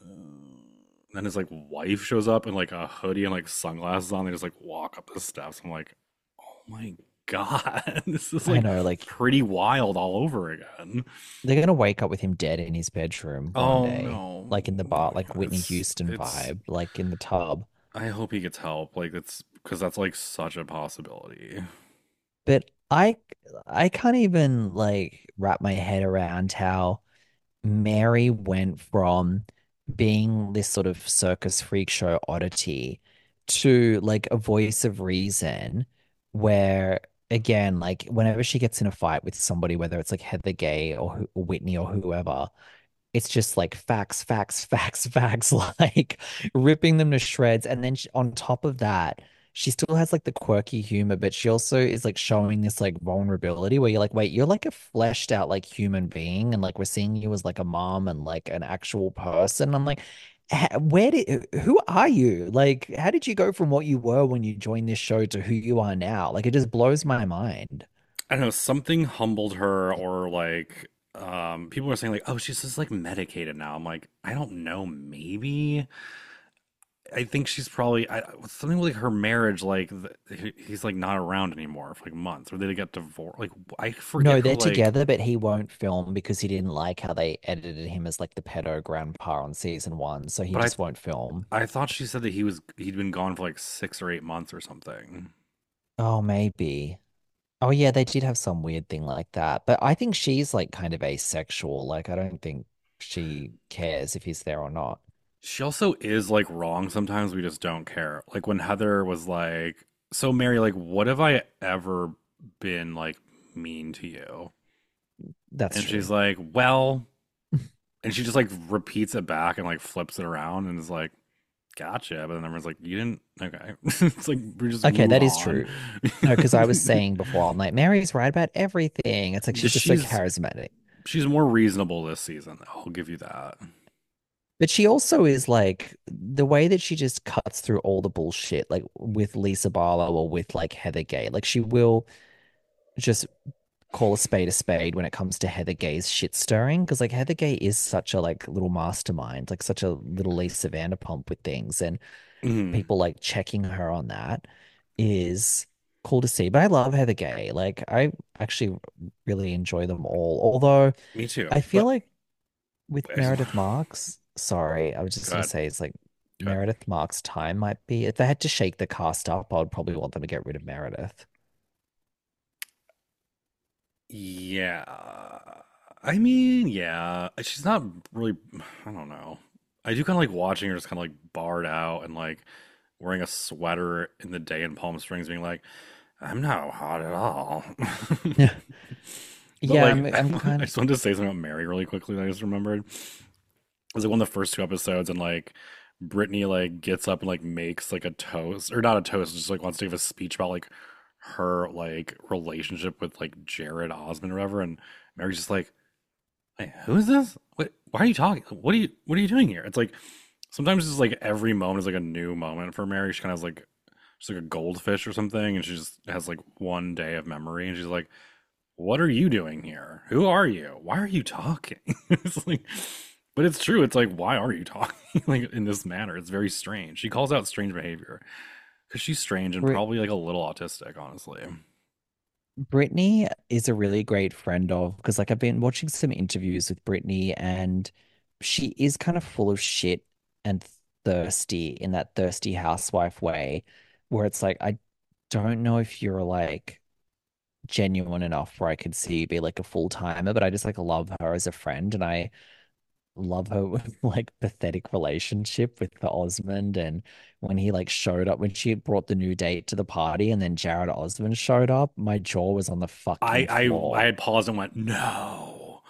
and then his like wife shows up in like a hoodie and like sunglasses on. They just like walk up the steps. I'm like, oh my God, this is I like know, like pretty wild all over again. they're gonna wake up with him dead in his bedroom one Oh day, no. like in the bar, like Whitney It's Houston it's vibe, like in the tub. I hope he gets help. Like it's because that's like such a possibility. But I I can't even like wrap my head around how Mary went from being this sort of circus freak show oddity to like a voice of reason, where again, like whenever she gets in a fight with somebody, whether it's like Heather Gay or, who- or Whitney or whoever, it's just like facts, facts, facts, facts, like ripping them to shreds. And then sh on top of that, she still has like the quirky humor, but she also is like showing this like vulnerability where you're like, wait, you're like a fleshed out like human being, and like we're seeing you as like a mom and like an actual person. I'm like, "Ha- where did who are you? Like, how did you go from what you were when you joined this show to who you are now? Like, it just blows my mind. I don't know, something humbled her or like um people are saying like, oh, she's just like medicated now. I'm like, I don't know, maybe. I think she's probably I, something with like her marriage, like th he- he's like not around anymore for like months, or they get divorced. Like I forget No, who they're like together, but he won't film because he didn't like how they edited him as like the pedo grandpa on season one, so he but just won't film. I I thought she said that he was he'd been gone for like six or eight months or something. Oh, maybe. Oh, yeah, they did have some weird thing like that. But I think she's like kind of asexual. Like, I don't think she cares if he's there or not. She also is like wrong sometimes. We just don't care. Like when Heather was like, "So Mary, like, what have I ever been like mean to you?" That's And true. she's like, "Well," and she just like repeats it back and like flips it around and is like, "Gotcha." But then everyone's like, "You didn't." Okay, it's like we just Okay, move that is on. true. No, because I was saying before, I'm like, Mary's right about everything. It's like she's just so She's charismatic. she's more reasonable this season. I'll give you that. But she also is like the way that she just cuts through all the bullshit, like with Lisa Barlow or with like Heather Gay. Like she will just call a spade a spade when it comes to Heather Gay's shit stirring. Because like Heather Gay is such a like little mastermind, like such a little Lisa Vanderpump with things, and Mhm. people like checking her on that is cool to see. But I love Heather Gay. Like I actually really enjoy them all. Although Me too. I feel But like with Meredith Marks, sorry, I was just gonna good, say it's like good. Meredith Marks' time might be. If they had to shake the cast up, I would probably want them to get rid of Meredith. Yeah. I mean, yeah. She's not really, I don't know. I do kind of like watching her just kind of like barred out and like wearing a sweater in the day in Palm Springs, being like, I'm not hot at all. Yeah, But yeah, like, I'm I'm I kind of just wanted to say something about Mary really quickly that I just remembered. It was like one of the first two episodes, and like Brittany like gets up and like makes like a toast, or not a toast, just like wants to give a speech about like her like relationship with like Jared Osmond or whatever, and Mary's just like, "Hey, who is this? What? Why are you talking? What are you? What are you doing here?" It's like sometimes it's like every moment is like a new moment for Mary. She kind of has like she's like a goldfish or something, and she just has like one day of memory, and she's like, "What are you doing here? Who are you? Why are you talking?" It's like, but it's true. It's like, why are you talking like in this manner? It's very strange. She calls out strange behavior because she's strange and Brit probably like a little autistic, honestly. Brittany is a really great friend of because like I've been watching some interviews with Brittany, and she is kind of full of shit and thirsty in that thirsty housewife way, where it's like I don't know if you're like genuine enough where I could see you be like a full timer, but I just like love her as a friend, and I love her like pathetic relationship with the Osmond. And when he like showed up, when she brought the new date to the party and then Jared Osmond showed up, my jaw was on the I fucking I I floor. had paused and went, no.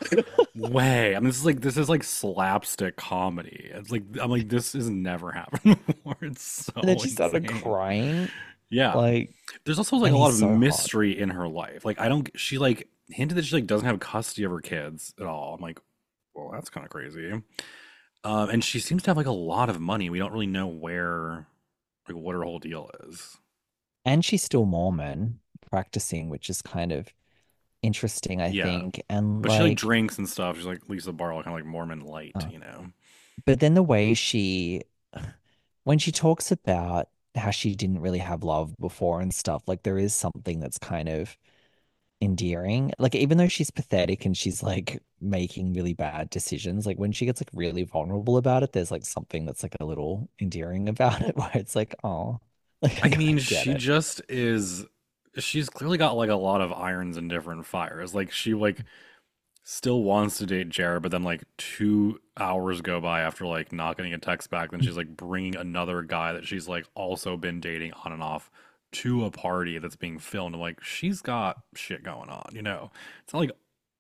way. I mean, this is like this is like slapstick comedy. It's like I'm like this has never happened before. It's And then so she started insane. crying. Yeah. Like, There's also like and a lot he's of so hot. mystery in her life. Like I don't she like hinted that she like doesn't have custody of her kids at all. I'm like, well, that's kind of crazy. Um, and she seems to have like a lot of money. We don't really know where like what her whole deal is. And she's still Mormon practicing, which is kind of interesting, I Yeah. think. And But she like like, drinks and stuff. She's like Lisa Barlow, kind of like Mormon light, uh, you know. but then the way she, when she talks about how she didn't really have love before and stuff, like there is something that's kind of endearing. Like even though she's pathetic and she's like making really bad decisions, like when she gets like really vulnerable about it, there's like something that's like a little endearing about it, where it's like, oh, like I I mean, kind of get she it. just is she's clearly got like a lot of irons in different fires. Like she like still wants to date Jared, but then like two hours go by after like not getting a text back. Then she's like bringing another guy that she's like also been dating on and off to a party that's being filmed. I'm like, she's got shit going on, you know? It's not like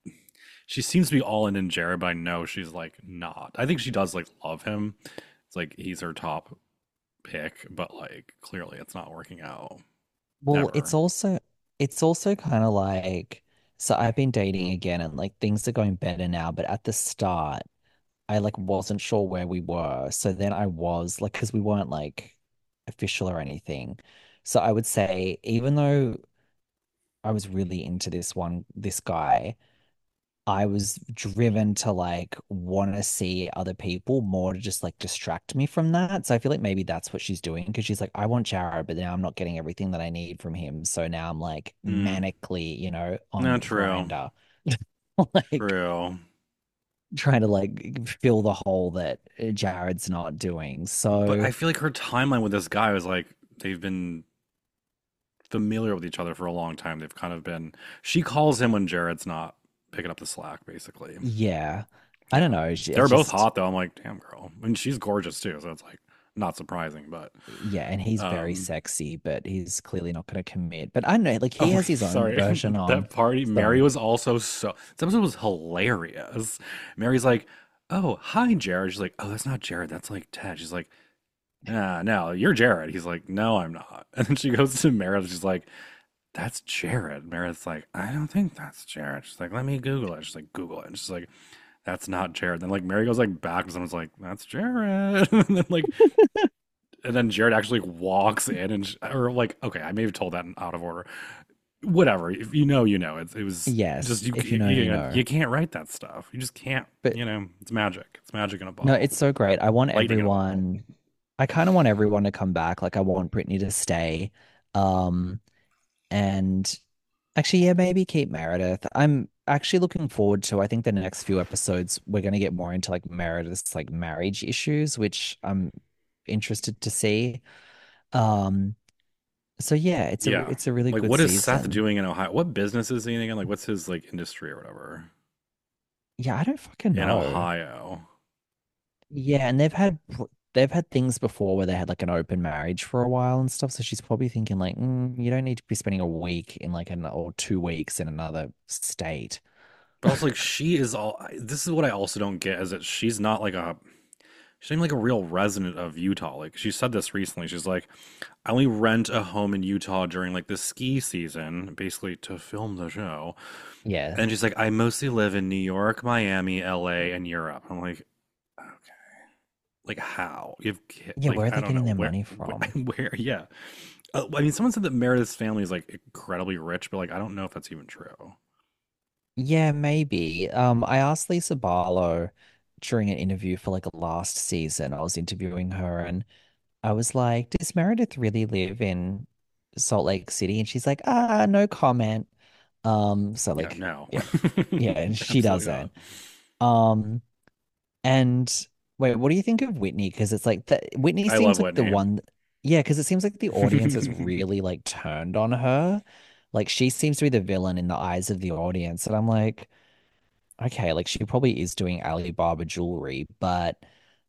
she seems to be all in in Jared, but I know she's like not. I think she does like love him. It's like he's her top pick, but like clearly it's not working out Well, it's ever. also it's also kind of like, so I've been dating again and like things are going better now, but at the start I like wasn't sure where we were. So then I was like, because we weren't like official or anything. So I would say, even though I was really into this one, this guy, I was driven to like want to see other people more to just like distract me from that. So I feel like maybe that's what she's doing, because she's like, I want Jared, but now I'm not getting everything that I need from him. So now I'm like Mm, manically, you know, no, on true. Grinder, like True. trying to like fill the hole that Jared's not doing. But So I feel like her timeline with this guy was like they've been familiar with each other for a long time. They've kind of been. She calls him when Jared's not picking up the slack, basically. yeah, I don't Yeah. know. She- They're It's both just, hot though. I'm like, damn girl. I mean, she's gorgeous too, so it's like not surprising. But yeah, and he's very um, sexy, but he's clearly not going to commit. But I don't know, like he oh, has his own sorry. version on. That party, Mary So was also so. This episode was hilarious. Mary's like, "Oh, hi, Jared." She's like, "Oh, that's not Jared. That's like Ted." She's like, "Nah, no, you're Jared." He's like, "No, I'm not." And then she goes to Meredith. She's like, "That's Jared." Meredith's like, "I don't think that's Jared." She's like, "Let me Google it." She's like, "Google it." And she's like, "That's not Jared." Then like Mary goes like back and someone's like, "That's Jared." And then like and then Jared actually walks in and sh or like okay, I may have told that out of order. Whatever. If you know, you know. It it was just yes, you if you you know, you you, know. you can't write that stuff. You just can't. But You know, it's magic. It's magic in a no, bottle. it's so great. I want Lightning in a bottle. everyone. I kind of want everyone to come back. Like I want Brittany to stay. Um, and actually, yeah, maybe keep Meredith. I'm actually looking forward to, I think the next few episodes, we're going to get more into like Meredith's like marriage issues, which I'm interested to see. Um, so yeah, it's a Yeah. it's a really Like, good what is Seth season. doing in Ohio? What business is he in again? Like, what's his like industry or whatever Yeah, I don't fucking in know. Ohio? Yeah, and they've had pr- they've had things before where they had like an open marriage for a while and stuff. So she's probably thinking like, mm, you don't need to be spending a week in like an or two weeks in another state. But also, like, she is all. This is what I also don't get is that she's not like a. She's not even like a real resident of Utah. Like, she said this recently. She's like, I only rent a home in Utah during like the ski season, basically to film the show. Yeah. And she's like, I mostly live in New York, Miami, L A, and Europe. I'm like, okay. Like how? You have ki- Yeah, like where are I they don't getting know their where money where, from? where yeah. Uh, I mean, someone said that Meredith's family is like incredibly rich, but like I don't know if that's even true. Yeah, maybe. Um, I asked Lisa Barlow during an interview for like last season. I was interviewing her and I was like, does Meredith really live in Salt Lake City? And she's like, ah, no comment. Um, so Yeah, like, no, yeah, yeah, and she absolutely not. doesn't. Um, and wait, what do you think of Whitney? Because it's like that Whitney I seems love like the Whitney. one, yeah, because it seems like the audience has really like turned on her. Like she seems to be the villain in the eyes of the audience. And I'm like, okay, like she probably is doing Alibaba jewelry, but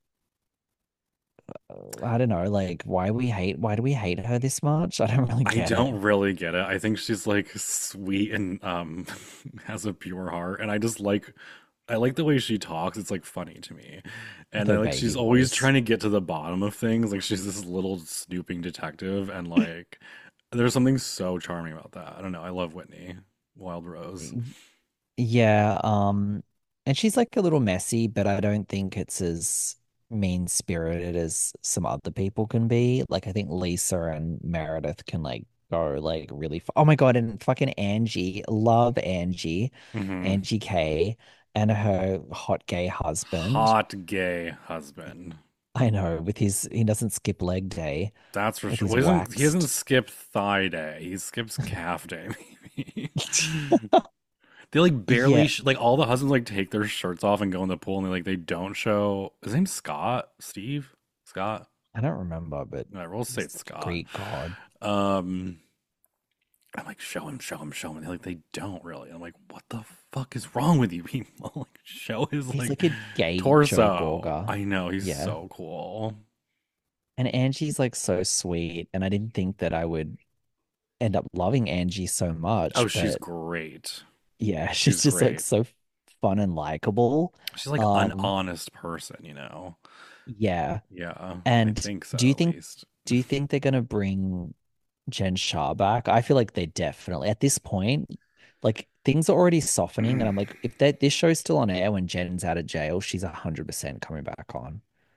uh, I don't know, like why we hate why do we hate her this much? I don't really I get it. don't really get it. I think she's like sweet and um has a pure heart, and I just like I like the way she talks. It's like funny to me. With And I her like she's baby always voice. trying to get to the bottom of things. Like she's this little snooping detective and like there's something so charming about that. I don't know. I love Whitney Wild Rose. Yeah, um, and she's like a little messy, but I don't think it's as mean-spirited as some other people can be. Like I think Lisa and Meredith can like go like really f Oh my God, and fucking Angie, love Angie, Hmm. Angie K and her hot gay husband. Hot gay husband. I know, with his he doesn't skip leg day That's for with sure. his Well, he doesn't he doesn't waxed. skip thigh day. He skips calf day, maybe. They like barely Yeah, sh like all the husbands like take their shirts off and go in the pool and they like they don't show his name's Scott? Steve? Scott? I don't remember, but No, we'll say he's it's like a Scott. Greek god. Um I'm like, show him, show him, show him. And they're like, they don't really. I'm like, what the fuck is wrong with you people? Like, show his He's like like a gay Joe torso. Gorga. I know, he's Yeah. so cool. And Angie's like so sweet, and I didn't think that I would end up loving Angie so Oh, much, she's but great. yeah, She's she's just like great. so fun and likable. She's like an Um, honest person, you know? yeah. Yeah, I And think so do you at think least. do you think they're gonna bring Jen Shah back? I feel like they definitely at this point, like things are already softening, and I'm like, if that this show's still on air when Jen's out of jail, she's a hundred percent coming back on.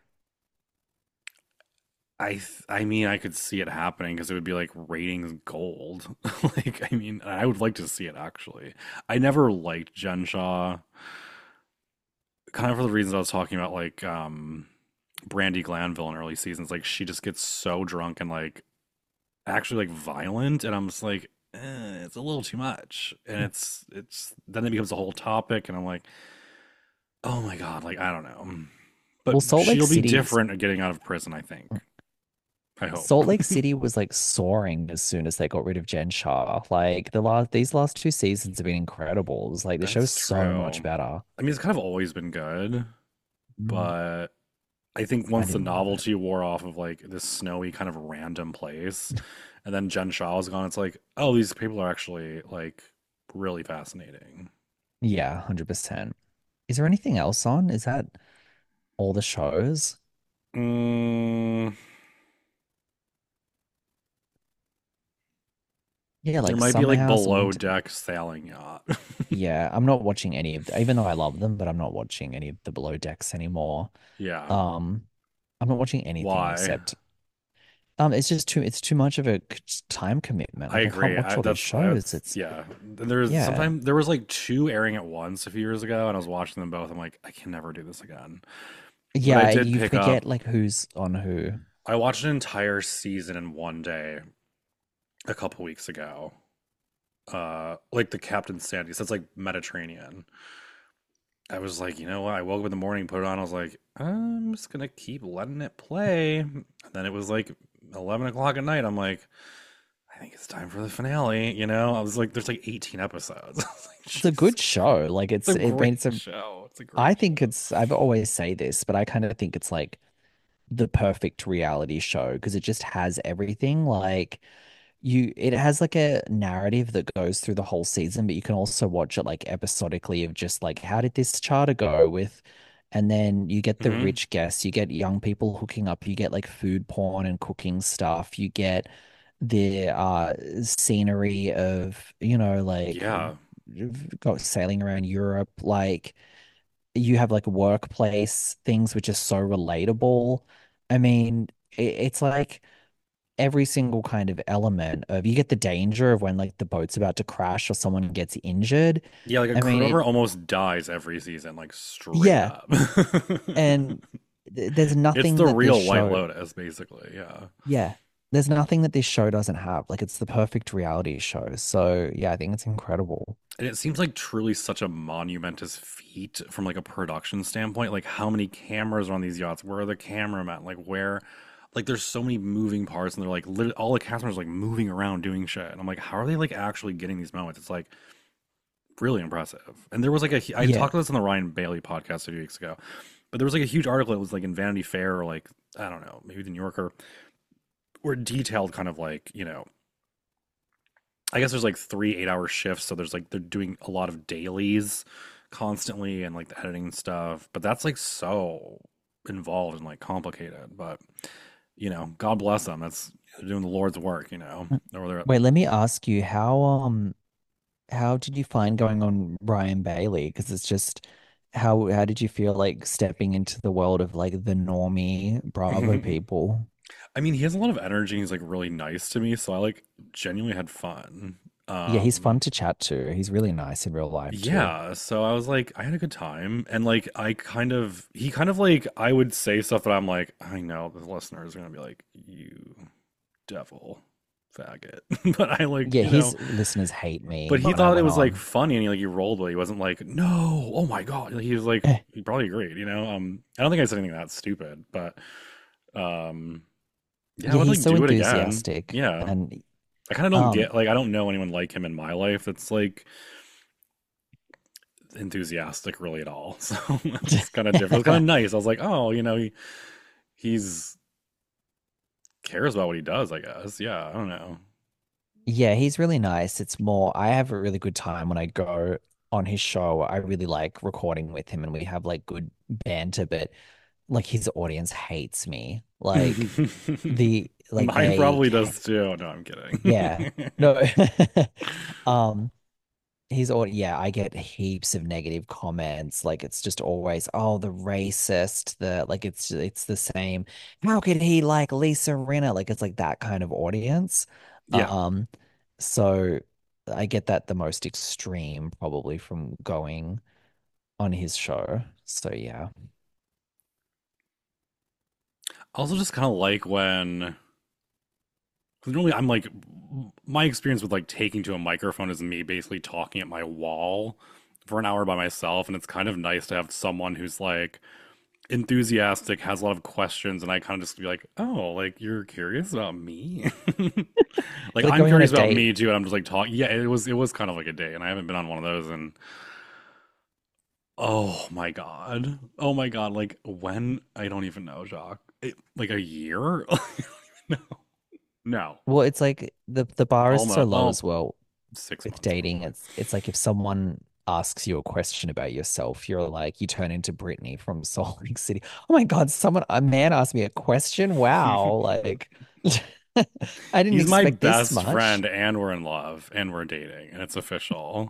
I th I mean, I could see it happening because it would be like ratings gold. Like, I mean, I would like to see it actually. I never liked Jen Shaw, kind of for the reasons I was talking about, like um Brandy Glanville in early seasons. Like, she just gets so drunk and like actually like violent, and I'm just like, eh, it's a little too much. And it's it's then it becomes a whole topic, and I'm like, oh my God, like I don't know. But Well, Salt Lake she'll be City's different at getting out of prison, I think. I hope. Salt Lake City was like soaring as soon as they got rid of Jen Shah. Like the last these last two seasons have been incredible. It was like the show's That's so much true. better. I mean, it's kind of always been good, Mm, but I think I once the didn't love it. novelty wore off of like this snowy kind of random place, and then Jen Shaw was gone, it's like, oh, these people are actually like really fascinating. Yeah, one hundred percent. Is there anything else on? Is that all the shows? Mm, Yeah, there like might be Summer like House, below Winter. deck sailing yacht. Yeah, I'm not watching any of the, even though I love them, but I'm not watching any of the Below Decks anymore. Yeah. Um, I'm not watching anything Why? except um, it's just too it's too much of a c- time commitment. I Like I can't agree. watch I, all these that's shows. that's It's yeah. There's yeah. sometimes there was like two airing at once a few years ago, and I was watching them both. I'm like, I can never do this again. But I Yeah, did you pick up. forget like who's on who. I watched an entire season in one day a couple weeks ago. Uh, like the Captain Sandy. So it's like Mediterranean. I was like, you know what? I woke up in the morning, put it on. I was like, I'm just gonna keep letting it play. And then it was like eleven o'clock at night. I'm like, I think it's time for the finale. You know, I was like, there's like eighteen episodes. I was like, It's a Jesus, good show. Like it's it's a it, I mean, great it's a show. It's a I great think show. it's I've always say this, but I kind of think it's like the perfect reality show because it just has everything. Like you it has like a narrative that goes through the whole season, but you can also watch it like episodically of just like how did this charter go with and then you get the Hmm. rich guests, you get young people hooking up, you get like food porn and cooking stuff, you get the uh scenery of, you know, like Yeah. go sailing around Europe, like you have like workplace things which are so relatable. I mean, it, it's like every single kind of element of you get the danger of when like the boat's about to crash or someone gets injured. Yeah, like a I mean crew it member almost dies every season, like straight yeah, up. and th there's It's nothing the that this real White show Lotus, basically. Yeah. yeah, there's nothing that this show doesn't have. Like it's the perfect reality show. So yeah, I think it's incredible. And it seems like truly such a monumentous feat from like a production standpoint. Like how many cameras are on these yachts? Where are the cameramen? Like where like there's so many moving parts and they're like lit all the cast members like moving around doing shit. And I'm like, how are they like actually getting these moments? It's like really impressive. And there was like a I Yeah. talked about this on the Ryan Bailey podcast a few weeks ago, but there was like a huge article that was like in Vanity Fair or like I don't know, maybe the New Yorker, where it detailed kind of like, you know, I guess there's like three eight hour shifts, so there's like they're doing a lot of dailies constantly and like the editing stuff, but that's like so involved and like complicated. But you know, God bless them. That's they're doing the Lord's work, you know. Or they're Wait, let me ask you, how um how did you find going on Ryan Bailey? Because it's just how how did you feel like stepping into the world of like the normie Bravo people? I mean, he has a lot of energy. He's like really nice to me, so I like genuinely had fun. Yeah, he's Um, fun to chat to. He's really nice in real life too. yeah, so I was like, I had a good time, and like I kind of, he kind of like, I would say stuff that I'm like, I know the listeners are gonna be like, you devil faggot, but I like, Yeah, you know, his listeners hate me but he when I thought it went was like on. funny, and he like he rolled with it. He wasn't like, no, oh my God. Like, he was like, he probably agreed, you know. Um, I don't think I said anything that stupid, but um, yeah, I Yeah, would he's like so do it again. enthusiastic Yeah. and I kind of don't um get like I don't know anyone like him in my life that's like enthusiastic really at all. So it's kind of different. It was kind of nice. I was like, oh, you know, he he's cares about what he does, I guess. Yeah, I don't know. yeah, he's really nice. It's more, I have a really good time when I go on his show. I really like recording with him and we have like good banter, but like his audience hates me. Like the like Mine they probably does too. No, I'm yeah. kidding. No. Um he's all yeah, I get heaps of negative comments. Like it's just always, oh, the racist, the like it's it's the same. How could he like Lisa Rinna? Like it's like that kind of audience. Yeah. Um, so I get that the most extreme probably from going on his show. So yeah. I also just kind of like when, because normally I'm like, my experience with like taking to a microphone is me basically talking at my wall for an hour by myself, and it's kind of nice to have someone who's like enthusiastic, has a lot of questions, and I kind of just be like, oh, like you're curious about me? Like Like I'm going on a curious about date. me too, and I'm just like talking. Yeah, it was it was kind of like a day, and I haven't been on one of those, and oh my God, oh my God, like when I don't even know, Jacques, it, like a year? No, no, Well, it's like the the bar is so almost, low oh, as well six with months dating. probably. It's it's like if someone asks you a question about yourself, you're like you turn into Brittany from Salt Lake City. Oh my God, someone a man asked me a question. Wow, like I didn't He's my expect this best much. friend, and we're in love, and we're dating, and it's official.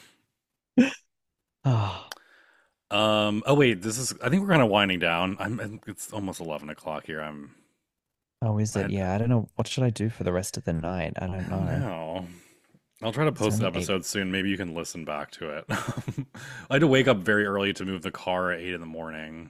Oh, Um. Oh wait, this is. I think we're kind of winding down. I'm. It's almost eleven o'clock here. I'm. oh, is I. it? Yeah, I don't know. What should I do for the rest of the night? I I don't don't know. know. I'll try to It's post the only eight. episode soon. Maybe you can listen back to it. I had to wake up very early to move the car at eight in the morning,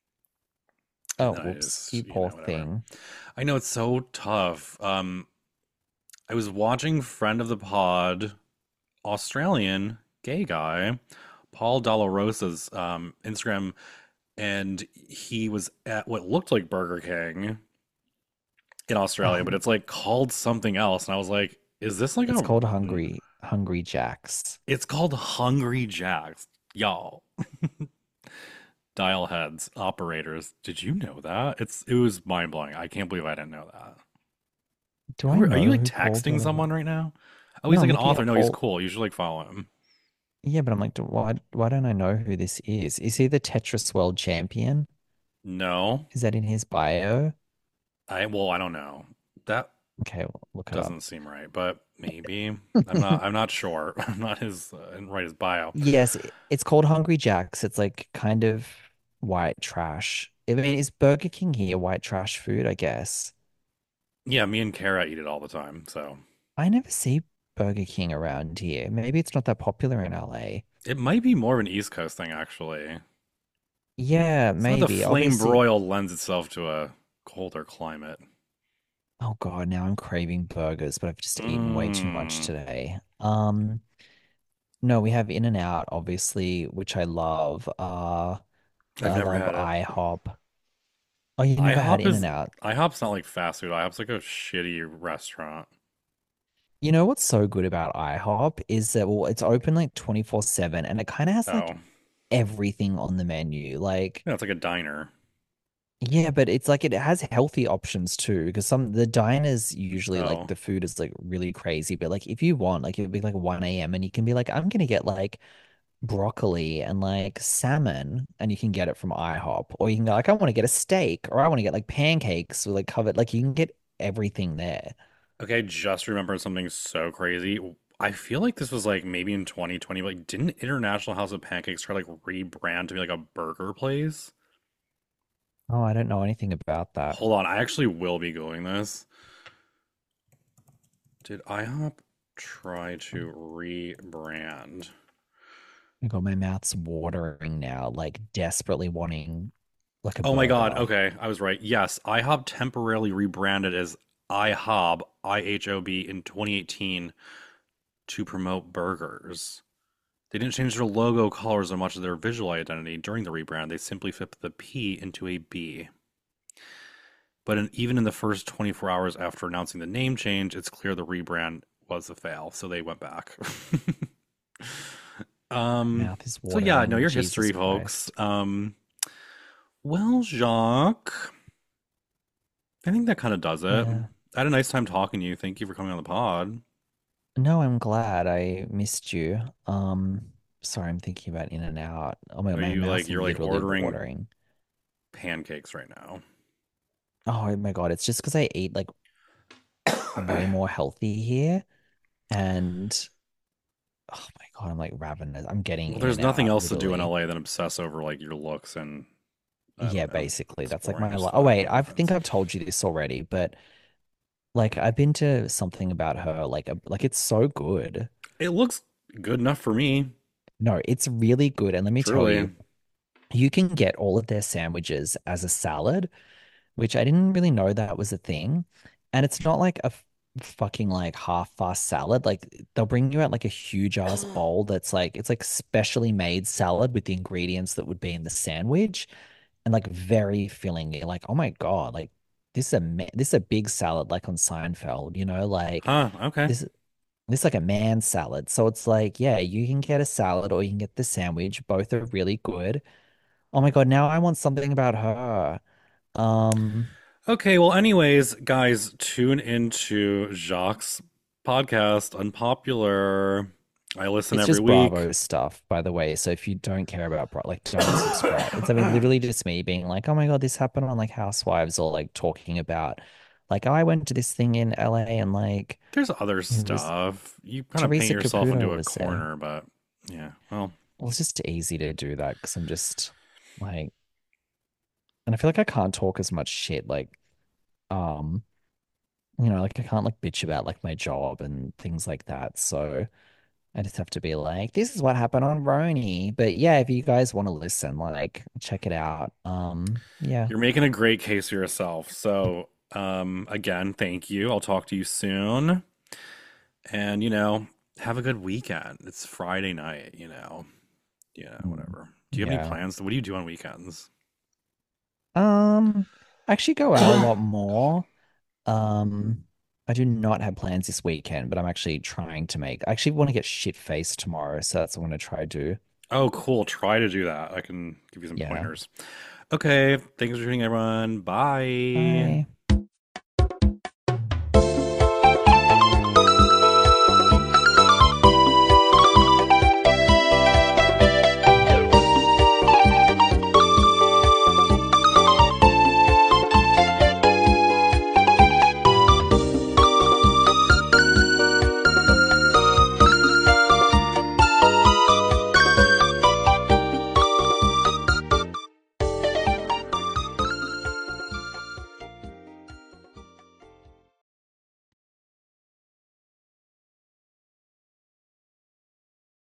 and Oh, then I whoops, just, you you know, poor whatever. thing. I know it's so tough. Um, I was watching friend of the pod, Australian gay guy, Paul Dalla um Instagram, and he was at what looked like Burger King in Australia, but Um, it's like called something else. And I was like, is this like it's a, called Hungry Hungry Jacks. it's called Hungry Jacks. Y'all, dial heads, operators. Did you know that? It's, it was mind blowing. I can't believe I didn't know that. Do I Who are, are you know like who Paul texting Dalla? someone right now? Oh, he's No, like I'm an looking author. at No, he's Paul. cool. You should like follow him. Yeah, but I'm like, do- why why don't I know who this is? Is he the Tetris World Champion? No, Is that in his bio? I, well, I don't know. That Okay, well, look it up. doesn't seem right, but maybe. I'm not, I'm not sure. I'm not his, uh, I didn't write his bio. Yes, i- it's called Hungry Jacks. It's like kind of white trash. I mean, is Burger King here white trash food? I guess. Yeah, me and Kara eat it all the time. So I never see Burger King around here. Maybe it's not that popular in L A. it might be more of an East Coast thing, actually. Yeah, Some of the maybe. flame Obviously. broil lends itself to a colder climate. Oh God, now I'm craving burgers, but I've just eaten way too much Mm, today. Um, no, we have In and Out, obviously, which I love. Uh, I've I never love had it. IHOP. Oh, you never had IHOP In and is Out. IHOP's not like fast food. IHOP's like a shitty restaurant. You know what's so good about IHOP is that, well, it's open like twenty-four seven and it kind of has like Oh, everything on the menu. Like, yeah, it's like a diner. yeah, but it's like it has healthy options too, because some the diners usually like Oh, the food is like really crazy, but like if you want, like it'd be like one a m and you can be like, I'm gonna get like broccoli and like salmon, and you can get it from IHOP, or you can go like, I want to get a steak, or I want to get like pancakes with like covered, like you can get everything there. Okay, just remembered something so crazy. I feel like this was like maybe in twenty twenty, but like didn't International House of Pancakes try to like rebrand to be like a burger place? Oh, I don't know anything about that. Hold on, I actually will be going this. Did IHOP try to rebrand? Oh God, my mouth's watering now, like desperately wanting like a Oh my God, burger. okay, I was right. Yes, IHOP temporarily rebranded as IHOB, I H O B in twenty eighteen to promote burgers. They didn't change their logo colors or much of their visual identity during the rebrand. They simply flipped the P into a B. But in, even in the first twenty-four hours after announcing the name change, it's clear the rebrand was a fail. So they went back. um, Mouth is so yeah, know watering. your Jesus history, folks. Christ. Um, well, Jacques, I think that kind of does it. Yeah. I had a nice time talking to you. Thank you for coming on the pod. No, I'm glad I missed you. Um, sorry, I'm thinking about In and Out. Oh my, Are my you like mouth's you're like literally ordering watering. pancakes right now? Oh my God, it's just because I eat like way more healthy here. And oh my God, I'm like ravenous. I'm getting Well, In there's and nothing Out, else to do in literally. L A than obsess over like your looks and I Yeah, don't know, basically. That's like exploring my your li Oh style. wait, No I think offense. I've told you this already, but like I've been to something about her, like a, like it's so good. It looks good enough for me, No, it's really good. And let me tell truly. you, you can get all of their sandwiches as a salad, which I didn't really know that was a thing. And it's not like a f- fucking like half-fast salad. Like they'll bring you out like a huge ass bowl that's like it's like specially made salad with the ingredients that would be in the sandwich and like very filling. You're like, oh my God, like this is a ma- this is a big salad like on Seinfeld, you know, like Huh, okay. this this is like a man salad. So it's like, yeah, you can get a salad or you can get the sandwich. Both are really good. Oh my God, now I want something about her. Um, Okay, well, anyways, guys, tune into Jacques' podcast, Unpopular. I listen it's every just week. Bravo stuff, by the way. So if you don't care about Bra like, don't subscribe. It's I mean, literally just me being like, oh my God, this happened on like Housewives, or like talking about like, oh, I went to this thing in L A and like There's other it was stuff. You kind of paint Teresa yourself into Caputo a was there. corner, but yeah, well, Well, it's just easy to do that because I'm just like, and I feel like I can't talk as much shit. Like, um, you know, like I can't like bitch about like my job and things like that. So I just have to be like, this is what happened on Roni. But yeah, if you guys want to listen, like check it out. Um, yeah. you're making a great case for yourself. So, um, again, thank you. I'll talk to you soon. And, you know, have a good weekend. It's Friday night, you know. Yeah, Mm, whatever. Do you have any yeah. plans? What do you do on weekends? Um, I actually go out a lot more. Um, I do not have plans this weekend, but I'm actually trying to make. I actually want to get shit faced tomorrow, so that's what I'm gonna try to do. Oh, cool. Try to do that. I can give you some Yeah. pointers. Okay, thanks for tuning in, everyone. Bye. Bye.